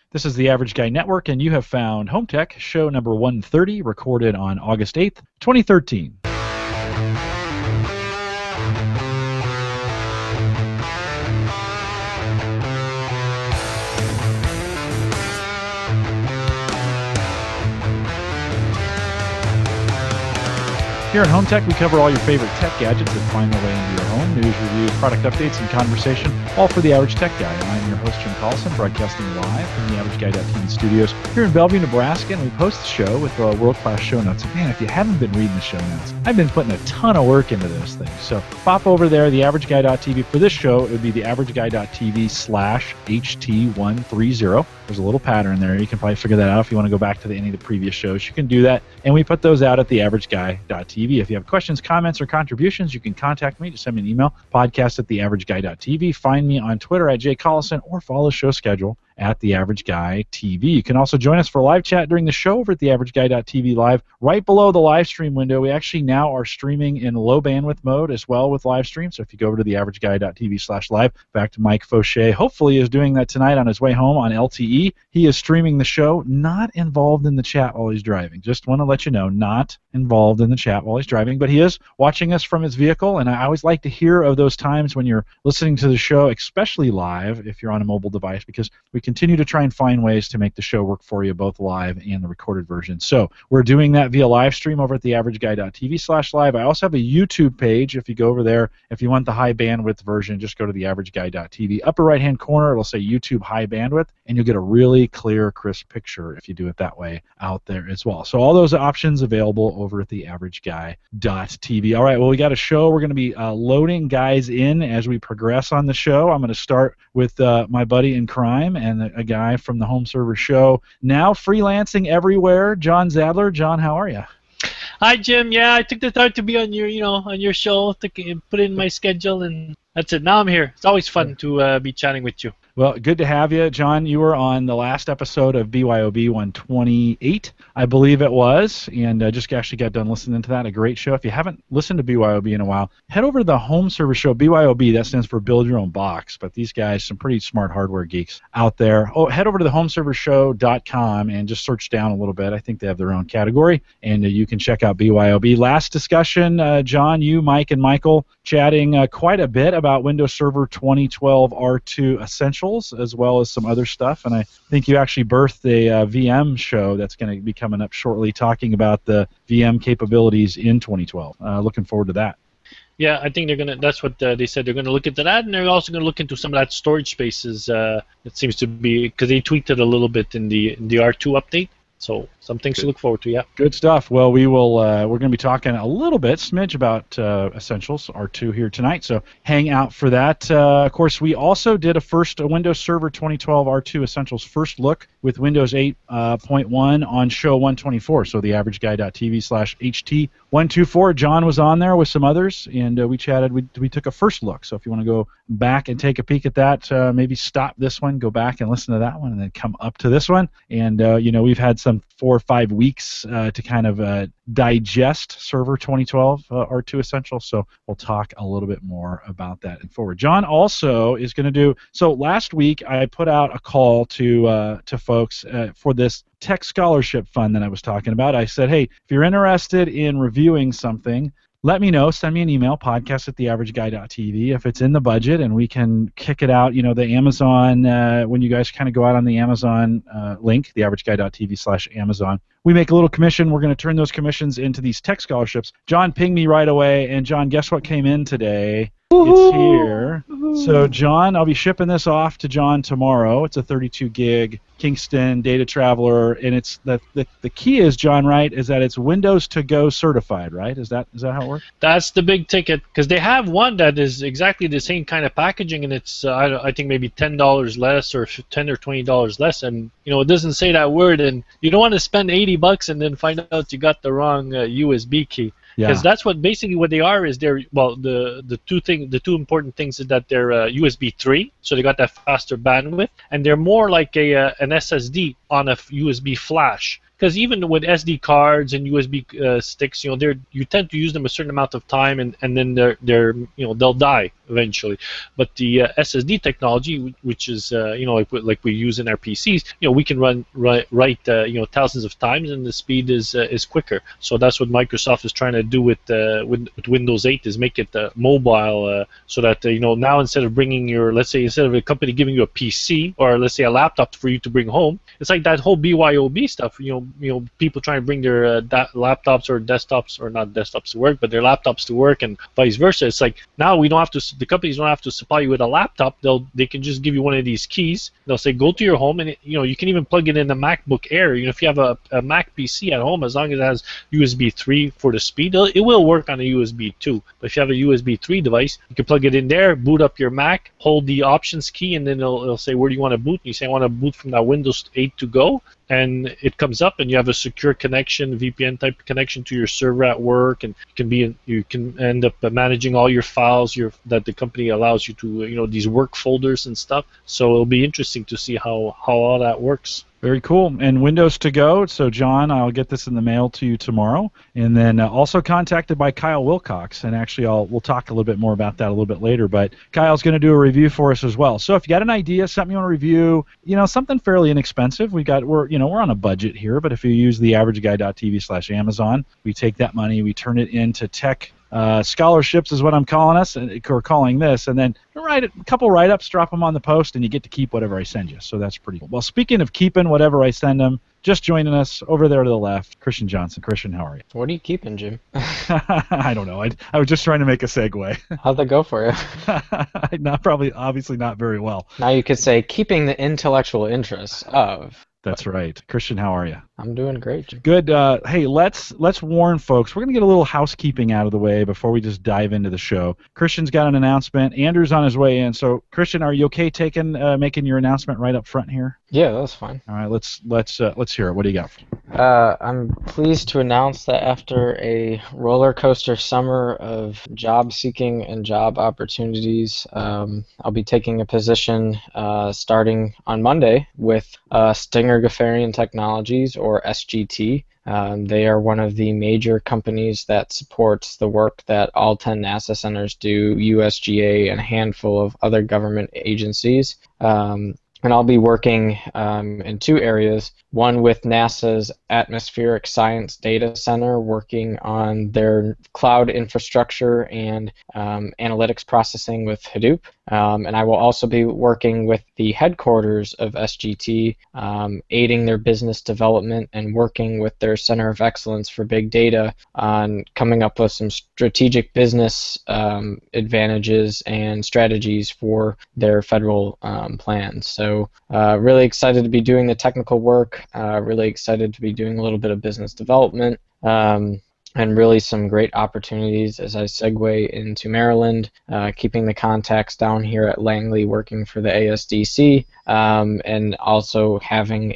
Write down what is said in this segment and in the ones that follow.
This is the Average Guy Network, and you have found Home Tech, show number 130, recorded on August 8th, 2013. Here at Home Tech, we cover all your favorite tech gadgets that find their way into your home. News, reviews, product updates, and conversation, all for the Average Tech Guy. I'm your host, Jim Collison, broadcasting live from the AverageGuy.tv studios here in Bellevue, Nebraska, and we post the show with world-class show notes. And man, if you haven't been reading the show notes, I've been putting a ton of work into those things. So pop over there, the AverageGuy.tv. For this show, it would be the AverageGuy.tv/HT130. There's a little pattern there. You can probably figure that out if you want to go back to any of the previous shows. You can do that, and we put those out at the AverageGuy.tv. If you have questions, comments, or contributions, you can contact me. Just send me an email, podcast@theaverageguy.tv. Find me on Twitter at jcollison, or follow the show schedule at The Average Guy TV. You can also join us for live chat during the show over at TheAverageGuy.tv live. Right below the live stream window, we actually now are streaming in low bandwidth mode as well with live stream. So if you go over to TheAverageGuy.tv/live, in fact, Mike Fauché hopefully is doing that tonight on his way home on LTE. He is streaming the show, not involved in the chat while he's driving. Just want to let you know, not involved in the chat while he's driving, but he is watching us from his vehicle, and I always like to hear of those times when you're listening to the show, especially live if you're on a mobile device, because we continue to try and find ways to make the show work for you, both live and the recorded version. So we're doing that via live stream over at TheAverageGuy.tv/live. I also have a YouTube page. If you go over there, if you want the high bandwidth version, just go to TheAverageGuy.tv. Upper right-hand corner, it'll say YouTube high bandwidth, and you'll get a really clear, crisp picture if you do it that way out there as well. So all those options available over at TheAverageGuy.tv. All right, well, we got a show. We're going to be loading guys in as we progress on the show. I'm going to start with my buddy in crime and a guy from the Home Server Show, now freelancing everywhere, John Zadler. John, how are you? Hi, Jim. Yeah, I took the time to be on your, on your show, put in my schedule, and that's it. Now I'm here. It's always fun to be chatting with you. Well, good to have you. John, you were on the last episode of BYOB 128, I believe it was, and just actually got done listening to that. A great show. If you haven't listened to BYOB in a while, head over to the Home Server Show. BYOB, that stands for Build Your Own Box, but these guys, some pretty smart hardware geeks out there. Oh, head over to thehomeservershow.com and just search down a little bit. I think they have their own category, and you can check out BYOB. Last discussion, John, you, Mike, and Michael chatting quite a bit about Windows Server 2012 R2 Essentials, as well as some other stuff, and I think you actually birthed a VM show that's going to be coming up shortly, talking about the VM capabilities in 2012. Looking forward to that. Yeah, I think they're gonna. That's what they said. They're gonna look into that, and they're also gonna look into some of that storage spaces. It seems to be because they tweaked it a little bit in the R2 update. So some things to look forward to, yeah. Good stuff. Well, we're going to be talking a little bit, smidge about Essentials R2 here tonight, so hang out for that. Of course, we also did a Windows Server 2012 R2 Essentials first look with Windows 8.1 on show 124, so TheAverageGuy.tv/HT124. John was on there with some others, and we chatted. We took a first look, so if you want to go back and take a peek at that, maybe stop this one, go back and listen to that one, and then come up to this one. And, we've had some 4 or 5 weeks to kind of digest Server 2012 R2 Essentials, so we'll talk a little bit more about that and forward. John also is going to do, so last week I put out a call to folks for this Tech Scholarship Fund that I was talking about. I said, hey, if you're interested in reviewing something, let me know. Send me an email, podcast@theaverageguy.tv, if it's in the budget, and we can kick it out. The Amazon, when you guys kind of go out on the Amazon link, theaverageguy.tv/Amazon, we make a little commission. We're going to turn those commissions into these tech scholarships. John pinged me right away, and John, guess what came in today? It's here. So, John, I'll be shipping this off to John tomorrow. It's a 32 gig Kingston Data Traveler, and it's the key is, John, right, is that it's Windows to Go certified, right? Is that how it works? That's the big ticket, because they have one that is exactly the same kind of packaging, and it's I think maybe $10 less or $10 or $20 less, and it doesn't say that word, and you don't want to spend $80 and then find out you got the wrong USB key. Because that's what basically what they are is they're the two important things is that they're USB 3, so they got that faster bandwidth, and they're more like an SSD on a USB flash. because even with SD cards and USB sticks, you tend to use them a certain amount of time, and then they'll die eventually. But the SSD technology, which is like we use in our PCs, we can write thousands of times, and the speed is quicker. So that's what Microsoft is trying to do with Windows 8, is make it mobile, so that now instead of instead of a company giving you a PC or let's say a laptop for you to bring home, it's like that whole BYOB stuff. People trying to bring their laptops or desktops, or not desktops to work, but their laptops to work, and vice versa. It's like now the companies don't have to supply you with a laptop. They can just give you one of these keys. They'll say go to your home, and you can even plug it in the MacBook Air. If you have a Mac PC at home, as long as it has USB 3 for the speed, it will work on a USB 2. But if you have a USB 3 device, you can plug it in there, boot up your Mac, hold the options key, and then it'll say where do you want to boot. And you say I want to boot from that Windows 8 to go, and it comes up, and you have a secure connection, VPN type connection to your server at work, and you can end up managing all your files that the company allows you to, these work folders and stuff. So it'll be interesting to see how all that works. Very cool. And Windows to Go. So, John, I'll get this in the mail to you tomorrow. And then also contacted by Kyle Wilcox. And actually, we'll talk a little bit more about that a little bit later. But Kyle's going to do a review for us as well. So if you got an idea, something you want to review, something fairly inexpensive, we're on a budget here. But if you use theaverageguy.tv/Amazon, we take that money, we turn it into tech scholarships is what I'm calling this, and then write a couple write-ups, drop them on the post, and you get to keep whatever I send you. So that's pretty cool. Well, speaking of keeping whatever I send them, just joining us over there to the left, Christian Johnson. Christian, how are you? What are you keeping, Jim? I don't know. I was just trying to make a segue. How'd that go for you? Obviously not very well. Now you could say keeping the intellectual interests of. That's right. Christian, how are you? I'm doing great, Jim. Good. Hey, let's warn folks. We're going to get a little housekeeping out of the way before we just dive into the show. Christian's got an announcement. Andrew's on his way in. So, Christian, are you okay making your announcement right up front here? Yeah, that's fine. All right, let's hear it. What do you got? I'm pleased to announce that after a roller coaster summer of job seeking and job opportunities, I'll be taking a position starting on Monday with Stinger Gafarian Technologies, or SGT. They are one of the major companies that supports the work that all 10 NASA centers do, USGA, and a handful of other government agencies. And I'll be working in two areas. One with NASA's Atmospheric Science Data Center, working on their cloud infrastructure and analytics processing with Hadoop. And I will also be working with the headquarters of SGT, aiding their business development and working with their Center of Excellence for Big Data on coming up with some strategic business advantages and strategies for their federal plans. So really excited to be doing the technical work, really excited to be doing a little bit of business development, and really some great opportunities as I segue into Maryland, keeping the contacts down here at Langley, working for the ASDC, and also having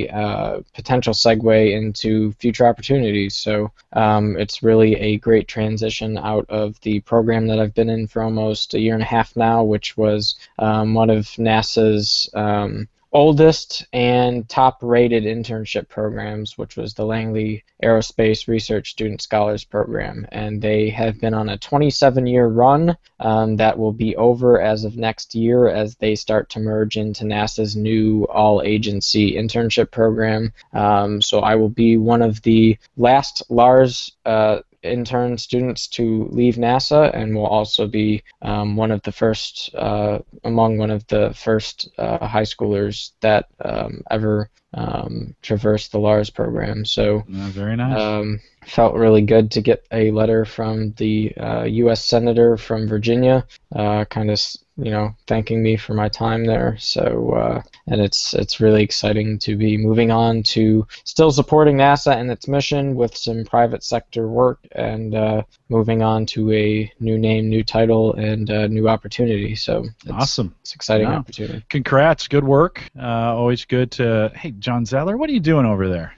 a potential segue into future opportunities. So it's really a great transition out of the program that I've been in for almost a year and a half now, which was one of NASA's oldest and top-rated internship programs, which was the Langley Aerospace Research Student Scholars Program. And they have been on a 27-year run that will be over as of next year as they start to merge into NASA's new all-agency internship program. So I will be one of the last Lars intern students to leave NASA, and will also be one of the first high schoolers that ever traversed the Lars program. So very nice. Felt really good to get a letter from the U.S. Senator from Virginia, kind of thanking me for my time there. So and it's really exciting to be moving on to still supporting NASA and its mission with some private sector work, and moving on to a new name, new title, and new opportunity. So awesome. It's an exciting opportunity. Congrats. Good work. Always good to. Hey, John Zeller, what are you doing over there?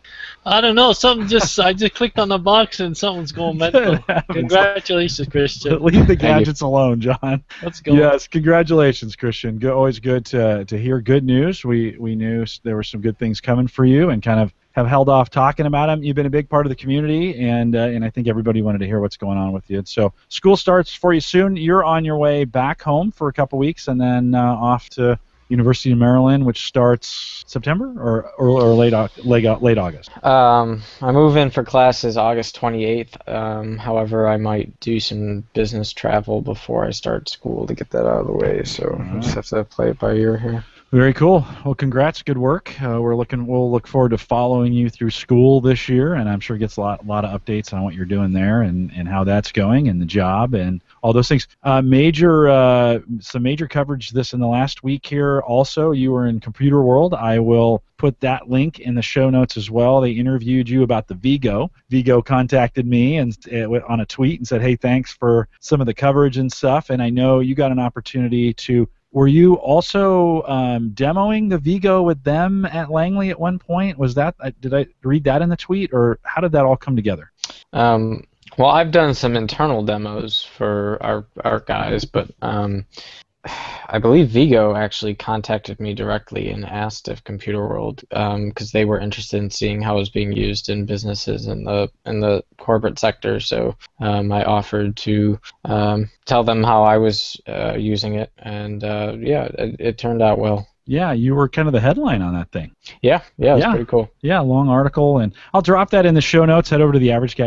I don't know. I just clicked on the box and something's going mental. Congratulations, Christian. Leave the gadgets alone, John. Let's go. Yes, congratulations, Christian. Always good to hear good news. We knew there were some good things coming for you, and kind of have held off talking about them. You've been a big part of the community, and I think everybody wanted to hear what's going on with you. So school starts for you soon. You're on your way back home for a couple weeks, and then off to University of Maryland, which starts September or late August. I move in for classes August 28th. However, I might do some business travel before I start school to get that out of the way. So I just have to play it by ear here. Very cool. Well, congrats. Good work. We'll look forward to following you through school this year, and I'm sure it gets a lot of updates on what you're doing there and how that's going and the job and all those things. Some major coverage in the last week here. Also, you were in Computer World. I will put that link in the show notes as well. They interviewed you about the Vigo. Vigo contacted me and on a tweet and said, "Hey, thanks for some of the coverage and stuff." And I know you got an opportunity to. Were you also demoing the Vigo with them at Langley at one point? Was that did I read that in the tweet, or how did that all come together? Well, I've done some internal demos for our guys, but I believe Vigo actually contacted me directly and asked if Computer World, because they were interested in seeing how it was being used in businesses in the corporate sector. So I offered to tell them how I was using it, and it turned out well. Yeah, you were kind of the headline on that thing. Yeah, it was pretty cool. Yeah, long article, and I'll drop that in the show notes. Head over to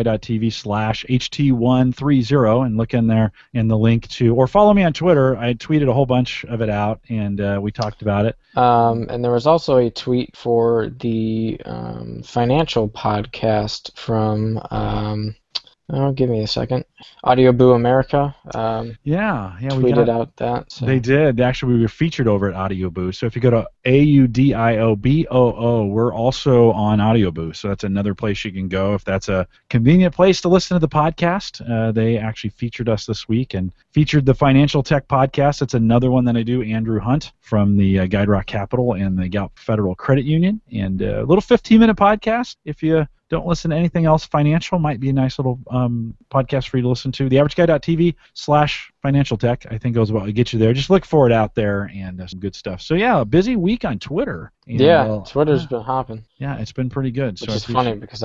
theaverageguy.tv/HT130 and look in there in the link to, or follow me on Twitter. I tweeted a whole bunch of it out, and we talked about it. And there was also a tweet for the financial podcast from, give me a second. Audio Boo America. We tweeted out that. So. They did. Actually, we were featured over at Audio Boo. So if you go to AUDIOBOO, we're also on Audio Boo. So that's another place you can go if that's a convenient place to listen to the podcast. They actually featured us this week and featured the Financial Tech Podcast. That's another one that I do. Andrew Hunt from the Guide Rock Capital and the Gallup Federal Credit Union. And a little 15-minute podcast. If you don't listen to anything else financial, might be a nice little podcast for you to listen to. TheAverageGuy.tv/Financial Tech, I think goes well. Get you there. Just look for it out there and some good stuff. So yeah, a busy week on Twitter. And, Twitter's been hopping. Yeah, it's been pretty good. Which is funny because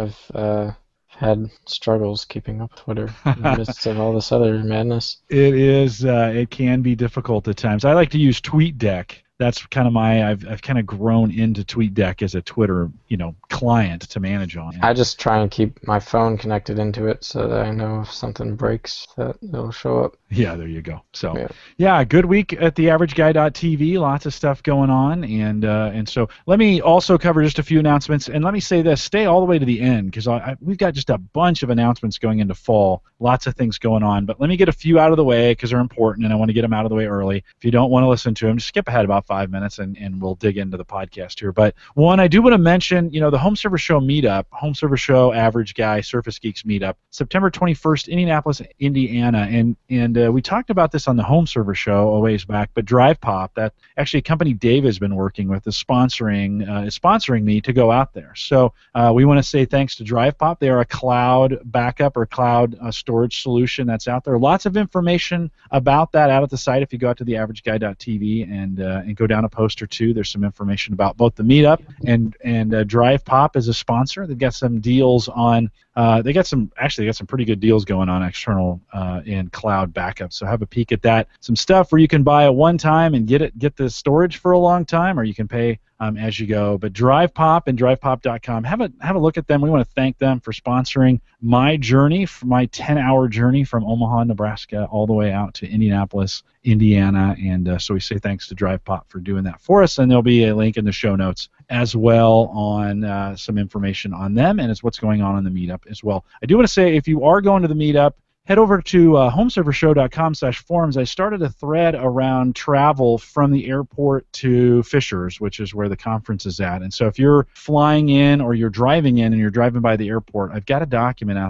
I've had struggles keeping up with Twitter in the midst of all this other madness. It is. It can be difficult at times. I like to use TweetDeck. That's kind of I've kind of grown into TweetDeck as a Twitter, client to manage on. I just try and keep my phone connected into it so that I know if something breaks that it'll show up. Yeah, there you go. So, good week at theaverageguy.tv. Lots of stuff going on, and so let me also cover just a few announcements. And let me say this: stay all the way to the end because we've got just a bunch of announcements going into fall. Lots of things going on, but let me get a few out of the way because they're important, and I want to get them out of the way early. If you don't want to listen to them, just skip ahead about 5 minutes, and we'll dig into the podcast here. But one, I do want to mention, the Home Server Show meetup, Home Server Show Average Guy Surface Geeks meetup, September 21st, Indianapolis, Indiana, and we talked about this on the Home Server Show a ways back, but DrivePop, that actually a company Dave has been working with, is sponsoring me to go out there. So we want to say thanks to DrivePop. They are a cloud backup or cloud storage solution that's out there. Lots of information about that out at the site if you go out to theaverageguy.tv and go down a post or two. There's some information about both the meetup and DrivePop as a sponsor. They've got some deals on. They got some pretty good deals going on external and cloud backup. So have a peek at that. Some stuff where you can buy it one time and get the storage for a long time, or you can pay as you go. But DrivePop and DrivePop.com, have a look at them. We want to thank them for sponsoring my journey, my 10-hour journey from Omaha, Nebraska, all the way out to Indianapolis, Indiana. And so we say thanks to DrivePop for doing that for us. And there'll be a link in the show notes as well on some information on them and it's what's going on in the meetup as well. I do want to say, if you are going to the meetup, head over to homeservershow.com/forums. I started a thread around travel from the airport to Fishers, which is where the conference is at. And so if you're flying in or you're driving in and you're driving by the airport, I've got a document out there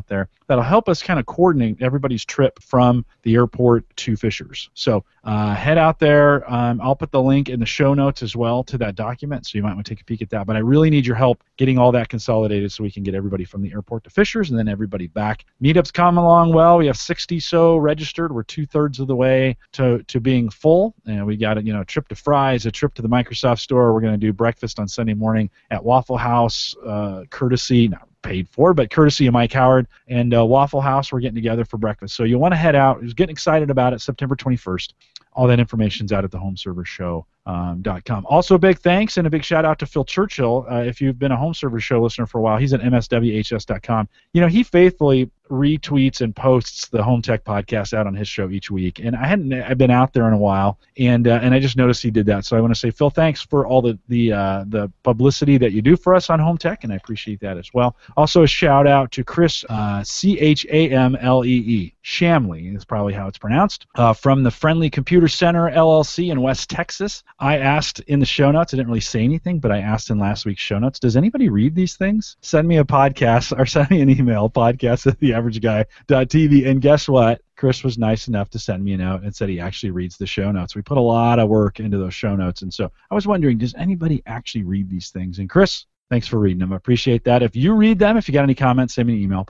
that'll help us kind of coordinate everybody's trip from the airport to Fishers. So head out there. I'll put the link in the show notes as well to that document, so you might want to take a peek at that. But I really need your help getting all that consolidated so we can get everybody from the airport to Fishers and then everybody back. Meetup's come along well. We have 60 so registered. We're 2/3 of the way to being full, and we got a trip to Fry's, a trip to the Microsoft store. We're going to do breakfast on Sunday morning at Waffle House, courtesy, not paid for, but courtesy of Mike Howard and Waffle House. We're getting together for breakfast. So you want to head out. Just getting excited about it. September 21st. All that information's out at thehomeservershow.com. Also, a big thanks and a big shout out to Phil Churchill. If you've been a Home Server Show listener for a while, he's at mswhs.com. He faithfully retweets and posts the Home Tech Podcast out on his show each week. And I've been out there in a while, and I just noticed he did that. So I want to say, Phil, thanks for all the publicity that you do for us on Home Tech, and I appreciate that as well. Also, a shout out to Chris Chamlee. Shamley is probably how it's pronounced, from the Friendly Computer Center LLC in West Texas. I asked in the show notes, I didn't really say anything, but I asked in last week's show notes, does anybody read these things? Send me a podcast or send me an email, podcast@theaverageguy.tv, and guess what? Chris was nice enough to send me a note and said he actually reads the show notes. We put a lot of work into those show notes, and so I was wondering, does anybody actually read these things? And Chris, thanks for reading them. I appreciate that. If you read them, if you got any comments, send me an email,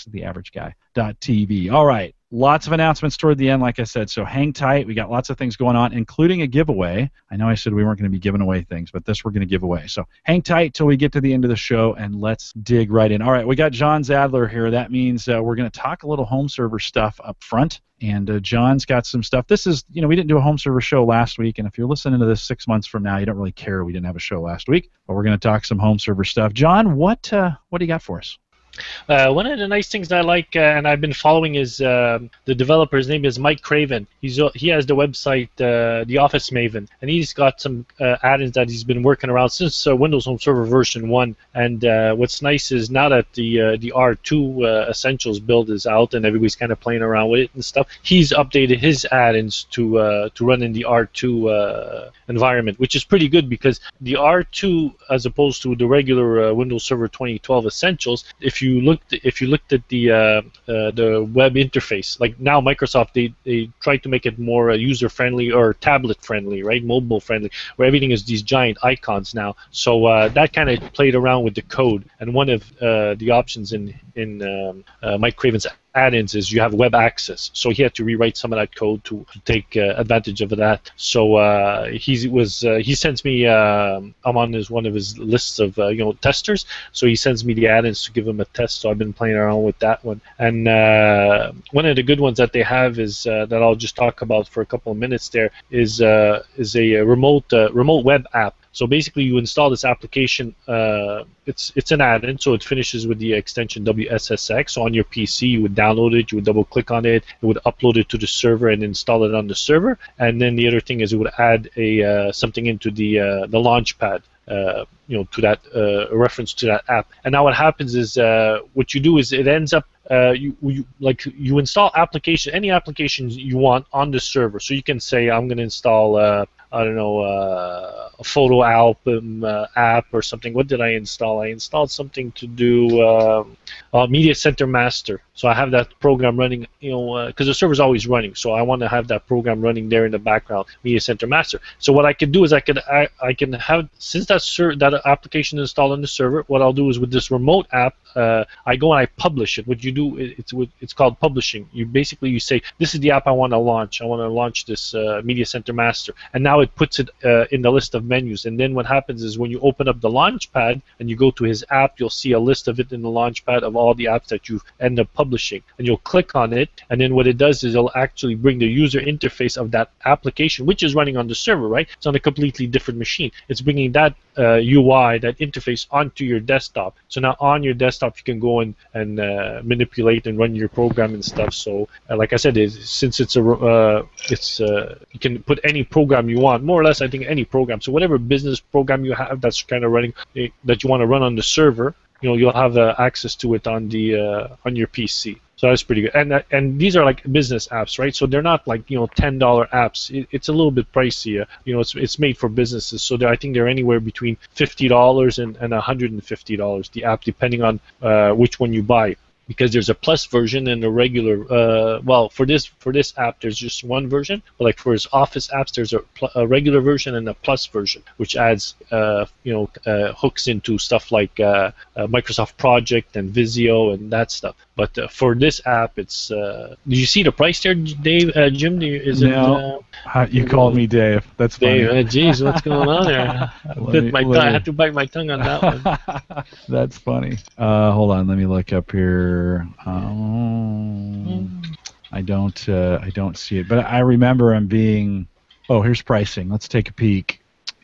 podcast@theaverageguy.tv. All right. Lots of announcements toward the end, like I said, so hang tight. We got lots of things going on, including a giveaway. I know I said we weren't going to be giving away things, but this we're going to give away. So hang tight till we get to the end of the show, and let's dig right in. All right, we got John Zadler here. That means we're going to talk a little home server stuff up front, and John's got some stuff. This is, we didn't do a home server show last week, and if you're listening to this 6 months from now, you don't really care we didn't have a show last week, but we're going to talk some home server stuff. John, what do you got for us? One of the nice things that I like, and I've been following, is the developer's name is Mike Craven. He has the website The Office Maven, and he's got some add-ins that he's been working around since Windows Home Server version 1. And what's nice is now that the R2 Essentials build is out and everybody's kind of playing around with it and stuff, he's updated his add-ins to run in the R2 environment, which is pretty good, because the R2, as opposed to the regular Windows Server 2012 Essentials, if you looked at the web interface, like now Microsoft, they try to make it more user friendly or tablet friendly, right, mobile friendly, where everything is these giant icons now. So that kind of played around with the code, and one of the options in Mike Craven's add-ins is you have web access. So he had to rewrite some of that code to take advantage of that. So he sends me, I'm on one of his lists of testers. So he sends me the add-ins to give him a test. So I've been playing around with that one. And one of the good ones that they have is that I'll just talk about for a couple of minutes. There is a remote web app. So basically, you install this application. It's an add-in, so it finishes with the extension WSSX. So on your PC, you would download it, you would double-click on it, it would upload it to the server and install it on the server. And then the other thing is it would add something into the Launchpad. To that reference to that app. And now what happens is what you do is it ends up you install any applications you want on the server. So you can say, I'm going to install a photo album app or something. What did I install? I installed something to do Media Center Master. So I have that program running, because the server's always running. So I want to have that program running there in the background, Media Center Master. So what I can do is I can have, since that application is installed on the server, what I'll do is with this remote app, I go and I publish it. What you do, it's called publishing. You say, this is the app I want to launch. I want to launch this Media Center Master. And now it puts it in the list of menus. And then what happens is when you open up the Launchpad and you go to his app, you'll see a list of it in the Launchpad of all the apps that you end up publishing. And you'll click on it, and then what it does is it'll actually bring the user interface of that application, which is running on the server, right? It's on a completely different machine. It's bringing that UI, that interface, onto your desktop. So now on your desktop, you can go and manipulate and run your program and stuff. So like I said, since you can put any program you want, more or less, I think any program. So whatever business program you have that's kind of running, that you want to run on the server, you'll have access to it on your PC. So that's pretty good. And these are like business apps, right? So they're not like $10 apps. It's a little bit pricey. It's made for businesses. So I think they're anywhere between $50 and $150 the app, depending on which one you buy. because there's a plus version and a regular. Well, for this app, there's just one version. But like for his Office apps, there's a regular version and a plus version, which adds hooks into stuff like Microsoft Project and Visio and that stuff. But for this app, it's. Do you see the price there, Dave? Jim, No. You called me Dave. That's funny. Dave, geez, what's going on there? I had to bite my tongue on that one. That's funny. Hold on, let me look up here. I don't see it, but I remember him being. Oh, here's pricing. Let's take a peek.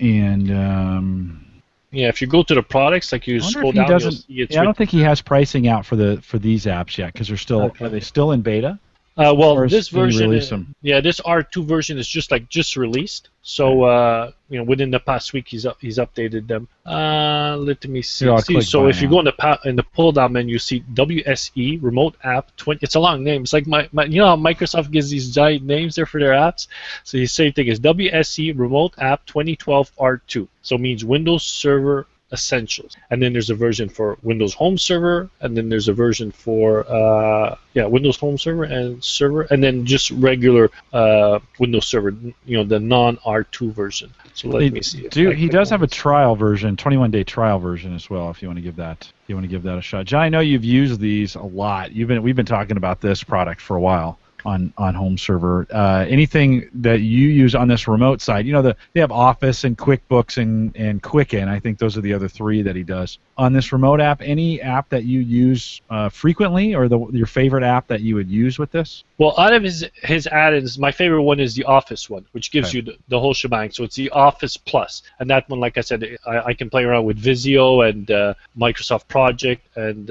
And yeah, if you go to the products, like you scroll down, you'll see it's. Yeah, I don't think he has pricing out for these apps yet because they're still. Okay. Are they still in beta? Well, this version, this R2 version is just released. So within the past week, he's updated them. Let me see. So if you go in the pull down menu, you see WSE Remote App 20. It's a long name. It's like my how Microsoft gives these giant names there for their apps. So the same thing is WSE Remote App 2012 R2. So it means Windows Server Essentials, and then there's a version for Windows Home Server, and then there's a version for Windows Home Server, and then just regular Windows Server, the non-R2 version. So let me see. He does have a trial version, 21-day trial version as well. If you want to give that, a shot. John, I know you've used these a lot. We've been talking about this product for a while. On home server, anything that you use on this remote side, they have Office and QuickBooks and Quicken. I think those are the other three that he does. On this remote app, any app that you use frequently, or your favorite app that you would use with this? Well, out of his add-ins, my favorite one is the Office one, which gives you the whole shebang. So it's the Office Plus, and that one, like I said, I can play around with Visio and Microsoft Project and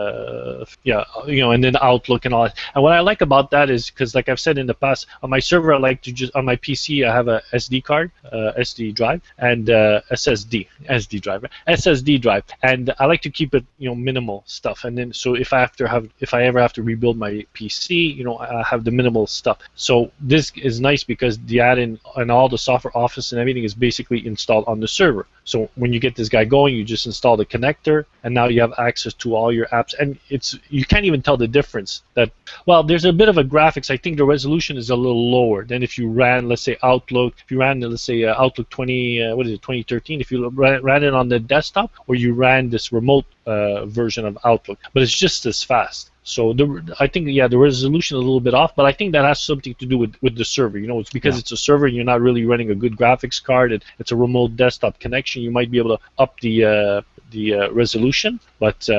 and then Outlook and all that. And what I like about that is because, like I've said in the past, on my server, I like to on my PC, I have a SD card, SD drive, and SSD drive, and I like to keep it minimal stuff. And then so if I ever have to rebuild my PC, I have the minimal stuff. So this is nice because the add-in and all the software, Office and everything is basically installed on the server. So when you get this guy going, you just install the connector, and now you have access to all your apps. And you can't even tell the difference. There's a bit of a graphics. I think the resolution is a little lower than if you ran, let's say, Outlook. If you ran, let's say, Outlook 2013. If you ran it on the desktop, or you ran this remote version of Outlook, but it's just as fast. So I think the resolution is a little bit off, but I think that has something to do with the server. It's because it's a server and you're not really running a good graphics card, and it's a remote desktop connection. You might be able to up the resolution, but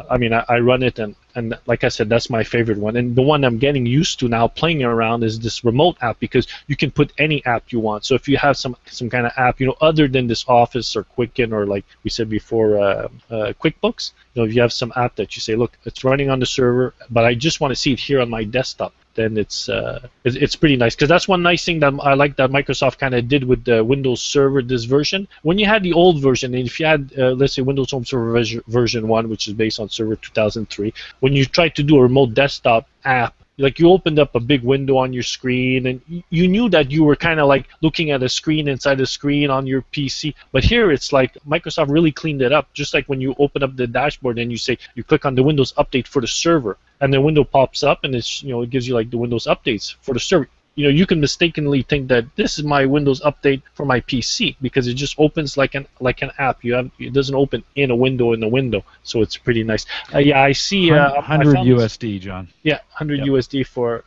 I run it, and like I said, that's my favorite one. And the one I'm getting used to now playing around is this remote app, because you can put any app you want. So if you have some kind of app, other than this Office or Quicken or, like we said before, QuickBooks, if you have some app that you say, look, it's running on the server, but I just want to see it here on my desktop, then it's pretty nice. Because that's one nice thing that I like that Microsoft kind of did with the Windows Server, this version. When you had the old version, and if you had, let's say, Windows Home Server version 1, which is based on Server 2003, when you tried to do a remote desktop app, like you opened up a big window on your screen, and you knew that you were kind of like looking at a screen inside a screen on your PC. But here it's like Microsoft really cleaned it up. Just like when you open up the dashboard and you click on the Windows Update for the server, and the window pops up, and it gives you like the Windows updates for the server. You can mistakenly think that this is my Windows update for my PC, because it just opens like an app. It doesn't open in a window, so it's pretty nice. I see 100 USD, John. Yeah, 100 USD for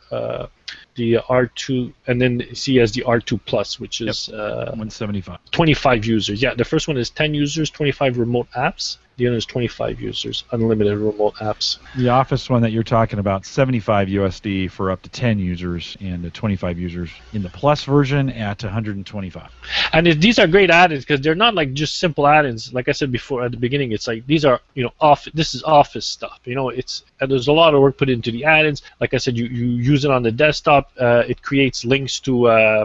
the R2, and then he has the R2 Plus, which is 175. 25 users. Yeah, the first one is 10 users, 25 remote apps. The other is 25 users, unlimited remote apps. The Office one that you're talking about, 75 USD for up to 10 users, and 25 users in the Plus version at 125. And these are great add-ins because they're not like just simple add-ins. Like I said before at the beginning, it's like these are this is Office stuff. And there's a lot of work put into the add-ins. Like I said, you use it on the desktop. It creates links to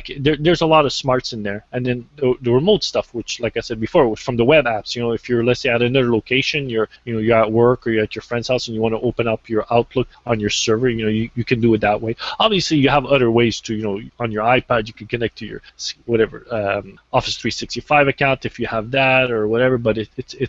there's a lot of smarts in there. And then the remote stuff, which, like I said before, was from the web apps. If you're, let's say, at another location, you're at work or you're at your friend's house and you want to open up your Outlook on your server, you can do it that way. Obviously, you have other ways to, on your iPad, you can connect to your whatever Office 365 account if you have that or whatever. But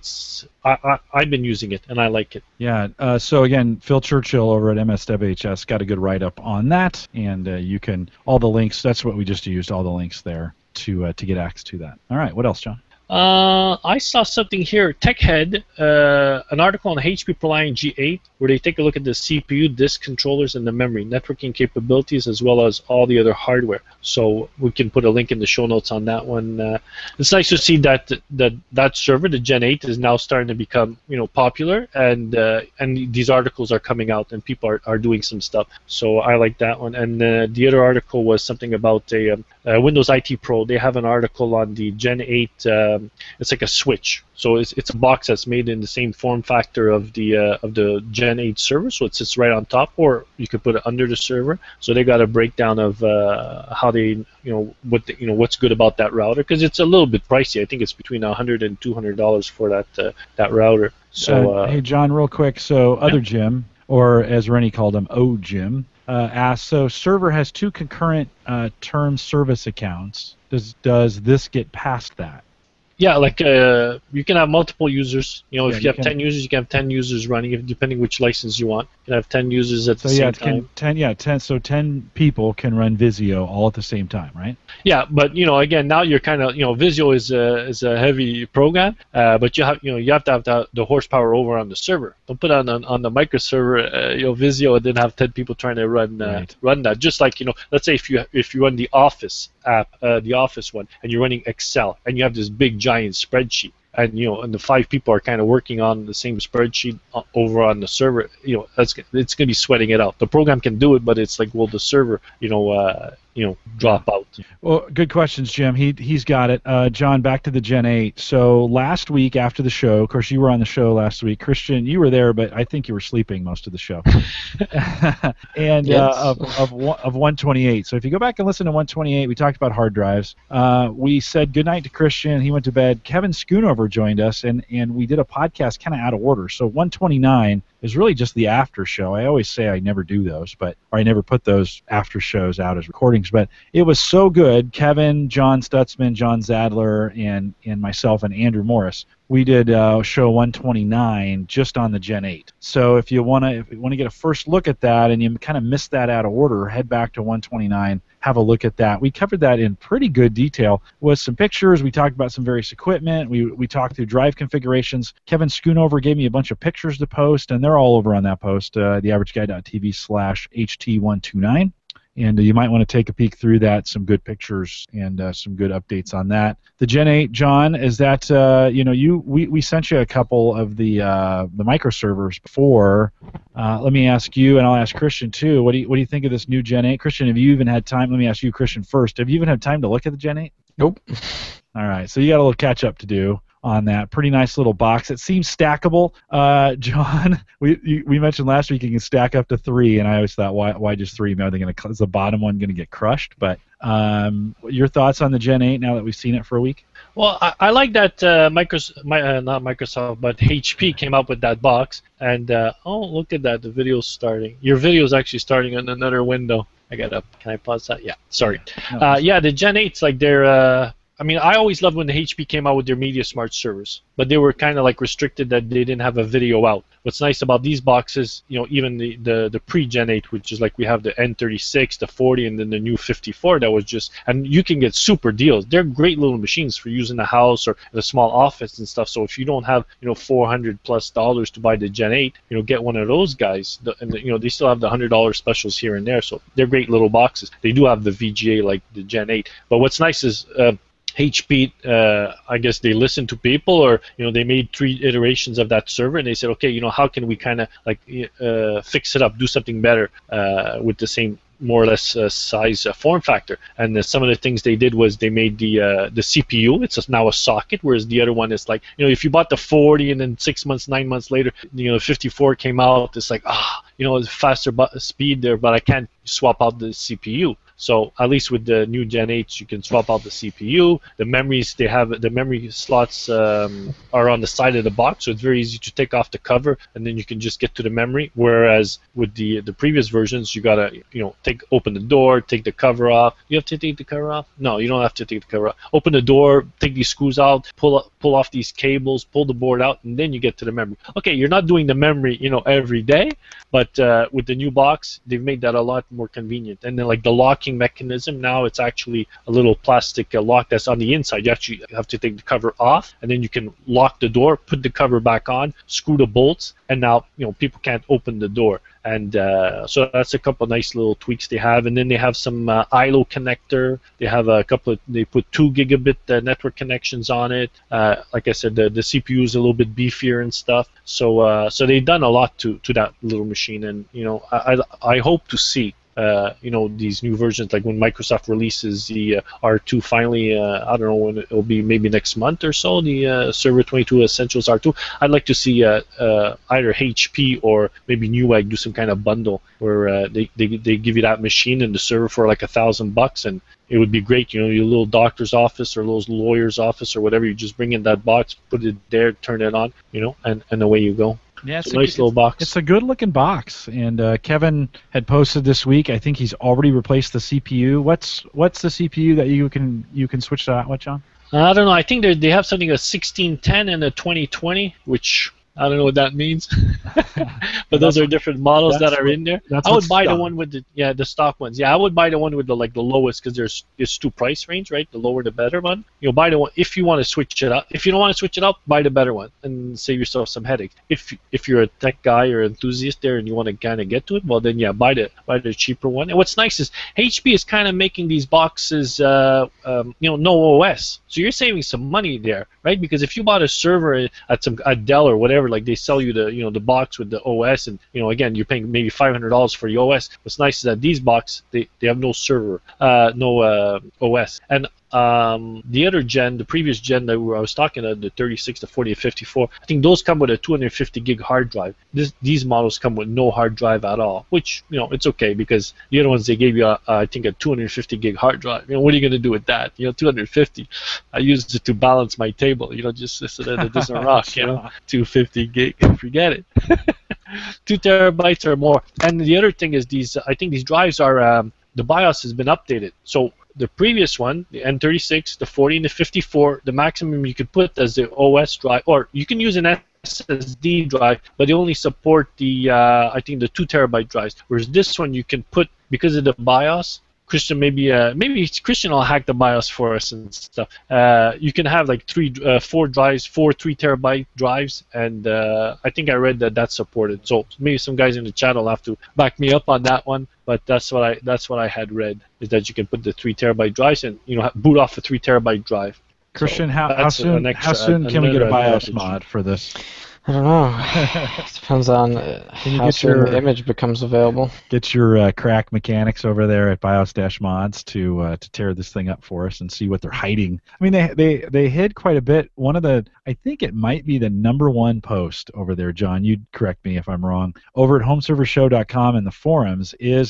I've been using it and I like it. Yeah. So again, Phil Churchill over at MSWHS got a good write-up on that, and you can all the links. That's what we just used. All the links there to get access to that. All right. What else, John? I saw something here, TechHead, an article on the HP ProLiant G8, where they take a look at the CPU, disk controllers, and the memory, networking capabilities, as well as all the other hardware. So we can put a link in the show notes on that one. It's nice to see that server, the Gen 8, is now starting to become popular, and these articles are coming out, and people are doing some stuff. So I like that one. And the other article was something about a Windows IT Pro. They have an article on the Gen 8. It's like a switch, so it's a box that's made in the same form factor of the Gen 8 server, so it sits right on top, or you could put it under the server. So they got a breakdown of how they what's good about that router, because it's a little bit pricey. I think it's between $100 and $200 for that router. So hey John, real quick. So other Jim, or as Rennie called him, Jim, asked. So server has 2 concurrent term service accounts. Does this get past that? Yeah, like you can have multiple users. If you have 10 users, you can have 10 users running, depending which license you want. You can have 10 users at the same time. So 10 people can run Visio all at the same time, right? Yeah, but again, now you're kind of Visio is a heavy program, but you have to have the horsepower over on the server. Don't put on the micro server Visio and then have 10 people trying to run that. Just like let's say if you run the Office app, the Office one, and you're running Excel, and you have this big giant spreadsheet, and and the 5 people are kind of working on the same spreadsheet over on the server, it's going to be sweating it out. The program can do it, but it's like, will the server drop out? Well, good questions, Jim. He's got it. John, back to the Gen 8. So last week after the show, of course you were on the show last week. Christian, you were there, but I think you were sleeping most of the show. And yes. of 128. So if you go back and listen to 128, we talked about hard drives. We said goodnight to Christian. He went to bed. Kevin Schoonover joined us, and we did a podcast kind of out of order. So 129 is really just the after show. I always say I never do those, or I never put those after shows out as recordings, but it was so good. Kevin, John Stutzman, John Zadler, and myself and Andrew Morris, we did show 129 just on the Gen 8. So if you want to get a first look at that and you kind of missed that out of order, head back to 129, have a look at that. We covered that in pretty good detail with some pictures. We talked about some various equipment. We talked through drive configurations. Kevin Schoonover gave me a bunch of pictures to post, and they're all over on that post, theaverageguy.tv/HT129. And you might want to take a peek through that. Some good pictures and some good updates on that. The Gen 8, John, is that we sent you a couple of the microservers before. Let me ask you, and I'll ask Christian too. What do you think of this new Gen 8? Christian, have you even had time? Let me ask you, Christian, first. Have you even had time to look at the Gen 8? Nope. All right, so you got a little catch up to do on that. Pretty nice little box. It seems stackable. John, we mentioned last week you can stack up to 3, and I always thought, why just 3? Maybe is the bottom one going to get crushed? But your thoughts on the Gen 8 now that we've seen it for a week? Well, I like that not Microsoft, but HP came up with that box. And look at that, the video's starting. Your video's actually starting on another window. Can I pause that? Yeah, sorry. No, the Gen 8's like they're I always loved when the HP came out with their MediaSmart servers, but they were kind of like restricted that they didn't have a video out. What's nice about these boxes, even the pre-Gen 8, which is like we have the N36, the 40, and then the new 54 that was just, and you can get super deals. They're great little machines for using the house or in a small office and stuff. So if you don't have, $400+ to buy the Gen 8, get one of those guys. They still have the $100 specials here and there. So they're great little boxes. They do have the VGA like the Gen 8. But what's nice is HP, I guess they listened to people, or they made 3 iterations of that server, and they said, okay, how can we kind of like fix it up, do something better with the same more or less size form factor. And some of the things they did was they made the CPU. It's now a socket, whereas the other one is like, if you bought the 40 and then 6 months, 9 months later, 54 came out. It's like it's faster speed there, but I can't swap out the CPU. So at least with the new Gen 8, you can swap out the CPU. The memories, they have the memory slots are on the side of the box, so it's very easy to take off the cover, and then you can just get to the memory. Whereas with the previous versions, you gotta open the door, take the cover off. You have to take the cover off? No, you don't have to take the cover off. Open the door, take these screws out, pull off these cables, pull the board out, and then you get to the memory. Okay, you're not doing the memory every day, but with the new box, they've made that a lot more convenient. And then like the locking mechanism, now it's actually a little plastic lock that's on the inside. You actually have to take the cover off, and then you can lock the door, put the cover back on, screw the bolts, and now people can't open the door. And so that's a couple of nice little tweaks they have. And then they have some ILO connector. They have they put 2 gigabit network connections on it. Like I said, the CPU is a little bit beefier and stuff. So they've done a lot to that little machine. And I hope to see these new versions, like when Microsoft releases the R2 finally, I don't know when it'll be, maybe next month or so, the Server 22 Essentials R2. I'd like to see either HP or maybe Newegg do some kind of bundle where they give you that machine and the server for like $1,000, and it would be great. Your little doctor's office or little lawyer's office or whatever, you just bring in that box, put it there, turn it on, and away you go. Yeah, it's a nice little box. It's a good-looking box, and Kevin had posted this week. I think he's already replaced the CPU. What's the CPU that you can switch to? What, John? I don't know. I think they have something a 1610 and a 2020, which I don't know what that means. But those are different models that are in there. I would buy the one with the stock ones. Yeah, I would buy the one with the lowest, because there's 2 price range, right? The lower the better one. Buy the one if you want to switch it up. If you don't want to switch it up, buy the better one and save yourself some headaches. If you're a tech guy or enthusiast there and you want to kind of get to it, well then buy the cheaper one. And what's nice is HP is kind of making these boxes no OS, so you're saving some money there, right? Because if you bought a server at Dell or whatever, like they sell you the box with the OS, and again you're paying maybe $500 for the OS. What's nice is that these boxes they have no server, no OS. And the other gen, the previous gen that I was talking about, the 36, the 40, the 54, I think those come with a 250 gig hard drive. These models come with no hard drive at all, which it's okay, because the other ones they gave you I think a 250 gig hard drive. What are you going to do with that? 250. I used it to balance my table. Just so that it doesn't rock. 250 gig, forget it. 2 terabytes or more. And the other thing is I think these drives are the BIOS has been updated. So the previous one, the N36, the 40, and the 54, the maximum you could put as the OS drive, or you can use an SSD drive, but they only support the I think the 2 terabyte drives. Whereas this one you can put, because of the BIOS. Christian, maybe Christian will hack the BIOS for us and stuff. You can have like 4 drives, 4 3 terabyte drives, and I think I read that that's supported. So maybe some guys in the chat will have to back me up on that one. But that's what I had read, is that you can put the 3 terabyte drives and boot off a 3 terabyte drive. Christian, so how soon can we get a BIOS mod for this? I don't know. It depends on how soon the image becomes available. Get your crack mechanics over there at BIOS-Mods to tear this thing up for us and see what they're hiding. I mean, they hid quite a bit. I think it might be the #1 post over there, John. You'd correct me if I'm wrong. Over at HomeServerShow.com in the forums is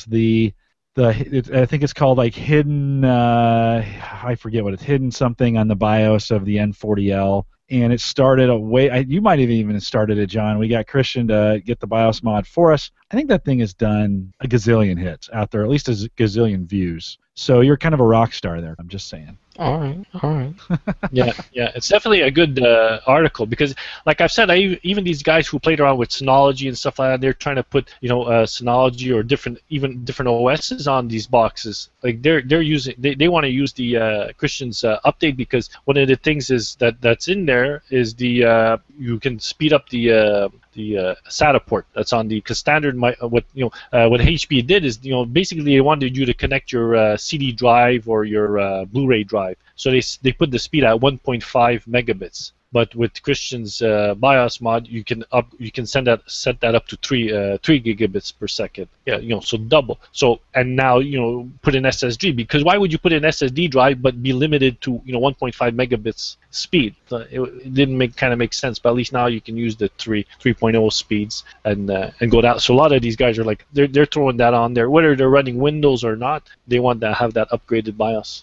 I think it's called like hidden. I forget what it's hidden something on the BIOS of the N40L. And it started you might have even started it, John. We got Christian to get the BIOS mod for us. I think that thing has done a gazillion hits out there, at least a gazillion views. So you're kind of a rock star there, I'm just saying. All right. yeah, it's definitely a good article, because, like I've said, even these guys who played around with Synology and stuff like that, they're trying to put Synology or different OSs on these boxes. Like they're using, they want to use the Christian's update, because one of the things is that's in there is you can speed up the SATA port that's on because standard what HP did is basically they wanted you to connect your CD drive or your Blu-ray drive, so they put the speed at 1.5 megabits. But with Christian's BIOS mod, you can set that up to 3 gigabits per second. Yeah, so double. So and now put an SSD, because why would you put an SSD drive but be limited to 1.5 megabits speed? It didn't make sense. But at least now you can use the 3.0 speeds and go down. So a lot of these guys are like they're throwing that on there, whether they're running Windows or not. They want to have that upgraded BIOS.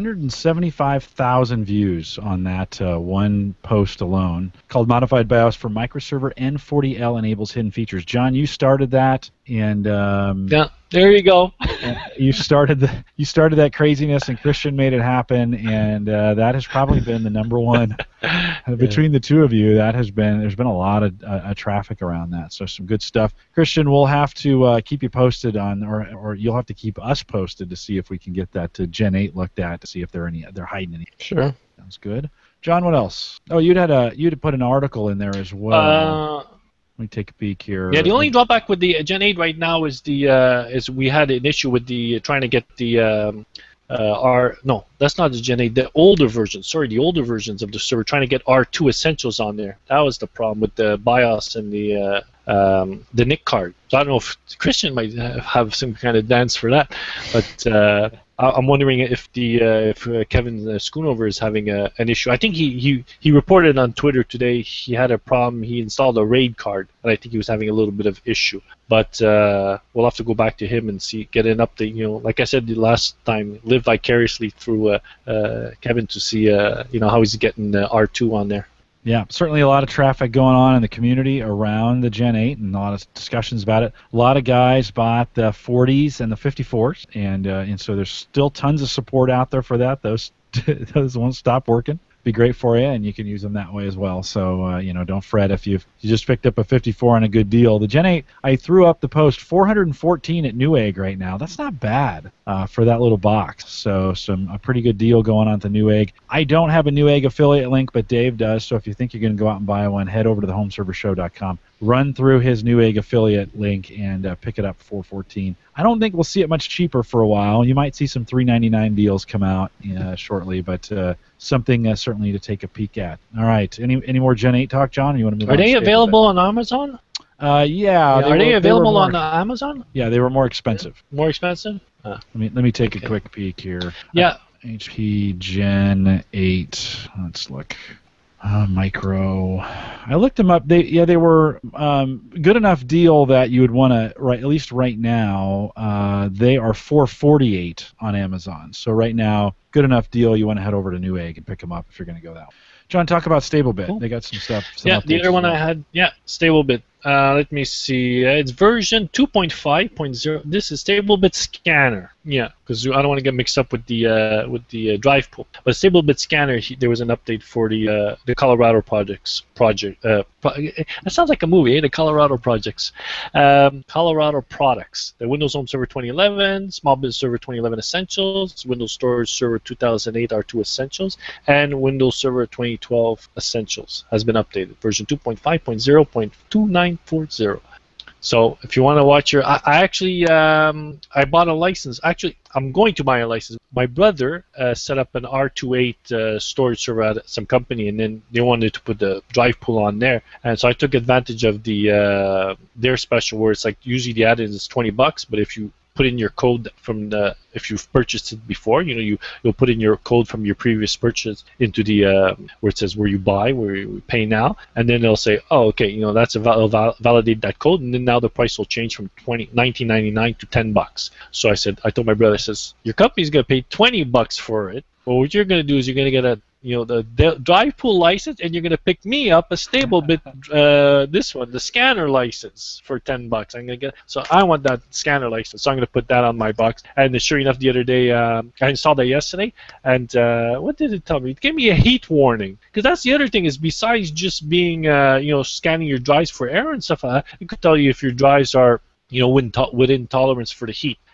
175,000 views on that one post alone, called Modified BIOS for Microserver N40L enables hidden features. John, you started that, and yeah, there you go. you started that craziness, and Christian made it happen, and that has probably been the number one between the two of you. There's been a lot of traffic around that, so some good stuff. Christian, we'll have to keep you posted on, or you'll have to keep us posted to see if we can get that Gen 8 looked at to see if they're hiding any. Sure. Sounds good. John, what else? Oh, you'd put an article in there as well. Let me take a peek here. Yeah, the only drawback with the Gen 8 right now is we had an issue with trying to get the no, that's not the Gen 8. The older versions. Sorry, the older versions of the server, trying to get R2 Essentials on there. That was the problem with the BIOS and the NIC card. So I don't know if Christian might have some kind of dance for that, but I'm wondering if Kevin Schoonover is having an issue. I think he reported on Twitter today he had a problem. He installed a RAID card, and I think he was having a little bit of issue. But we'll have to go back to him and get an update. Like I said the last time, live vicariously through Kevin to see how he's getting R2 on there. Yeah, certainly a lot of traffic going on in the community around the Gen 8 and a lot of discussions about it. A lot of guys bought the 40s and the 54s, and so there's still tons of support out there for that. Those won't stop working. Be great for you, and you can use them that way as well. So don't fret if you just picked up a 54 on a good deal. The Gen 8, I threw up the post, 414 at Newegg right now. That's not bad for that little box. So a pretty good deal going on at the Newegg. I don't have a Newegg affiliate link, but Dave does. So if you think you're going to go out and buy one, head over to thehomeservershow.com. Run through his Newegg affiliate link and pick it up for $414. I don't think we'll see it much cheaper for a while. You might see some $3.99 deals come out shortly, but something certainly to take a peek at. All right, any more Gen 8 talk, John? Or you want to move on? Are they available on Amazon? Yeah. Are they available on Amazon? Yeah, they were more expensive. More expensive? Let me take a quick peek here. Yeah. HP Gen 8. Let's look. Micro. I looked them up. They were good enough deal that you would want to, at least right now, they are $448 on Amazon. So right now, good enough deal. You want to head over to Newegg and pick them up if you're going to go that way. John, talk about StableBit. Cool. They got some stuff. The other one I had, StableBit. Let me see. It's version 2.5.0. This is StableBit Scanner. Yeah, because I don't want to get mixed up with the drive pool. But StableBit Scanner, there was an update for the Colorado project. That sounds like a movie, eh? The Colorado projects. Colorado products. The Windows Home Server 2011, Small Business Server 2011 Essentials, Windows Storage Server 2008 R2 Essentials, and Windows Server 2012 Essentials has been updated. Version 2.5.0.2940. So if you want to watch I actually I bought a license. Actually, I'm going to buy a license. My brother set up an R28 storage server at some company, and then they wanted to put the drive pool on there. And so I took advantage of their special, where it's like usually the add-in is $20, but if you put in your code if you've purchased it before, you'll put in your code from your previous purchase into the where it says where you buy, where you pay now, and then they'll say, oh, okay, that's validate that code, and then now the price will change from $19.99 to $10. So I told my brother, your company's gonna pay $20 for it. Well, what you're gonna do is you're gonna get the drive pool license, and you're gonna pick me up a StableBit this one, the scanner license, for $10. I'm gonna get, so I want that scanner license, so I'm gonna put that on my box. And sure enough, the other day I installed that yesterday, and what did it tell me? It gave me a heat warning, because that's the other thing, is besides just being scanning your drives for error and stuff like that, it could tell you if your drives are within tolerance for the heat.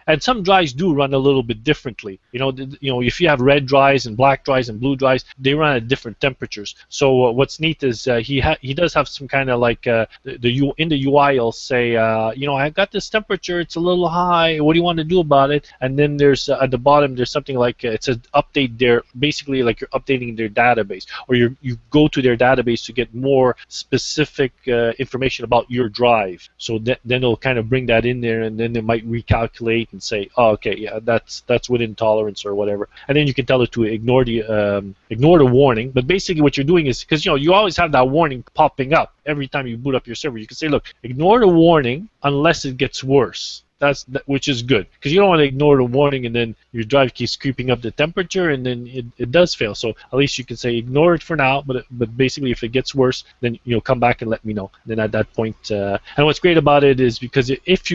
And some drives do run a little bit differently. If you have red drives and black drives and blue drives, they run at different temperatures. So what's neat is he does have some kind of like in the UI, it'll say, I got this temperature, it's a little high. What do you want to do about it? And then there's at the bottom there's something like it's an update there, basically like you're updating their database, or you go to their database to get more specific information about your drive. So then it'll kind of bring that in there, and then they might recalculate and say, oh, okay, yeah, that's within tolerance or whatever. And then you can tell it to ignore the warning. But basically what you're doing is, because you always have that warning popping up every time you boot up your server. You can say, look, ignore the warning unless it gets worse. Which is good, because you don't want to ignore the warning and then your drive keeps creeping up the temperature and then it does fail. So at least you can say ignore it for now, but basically if it gets worse, then come back and let me know. Then at that point, and what's great about it is because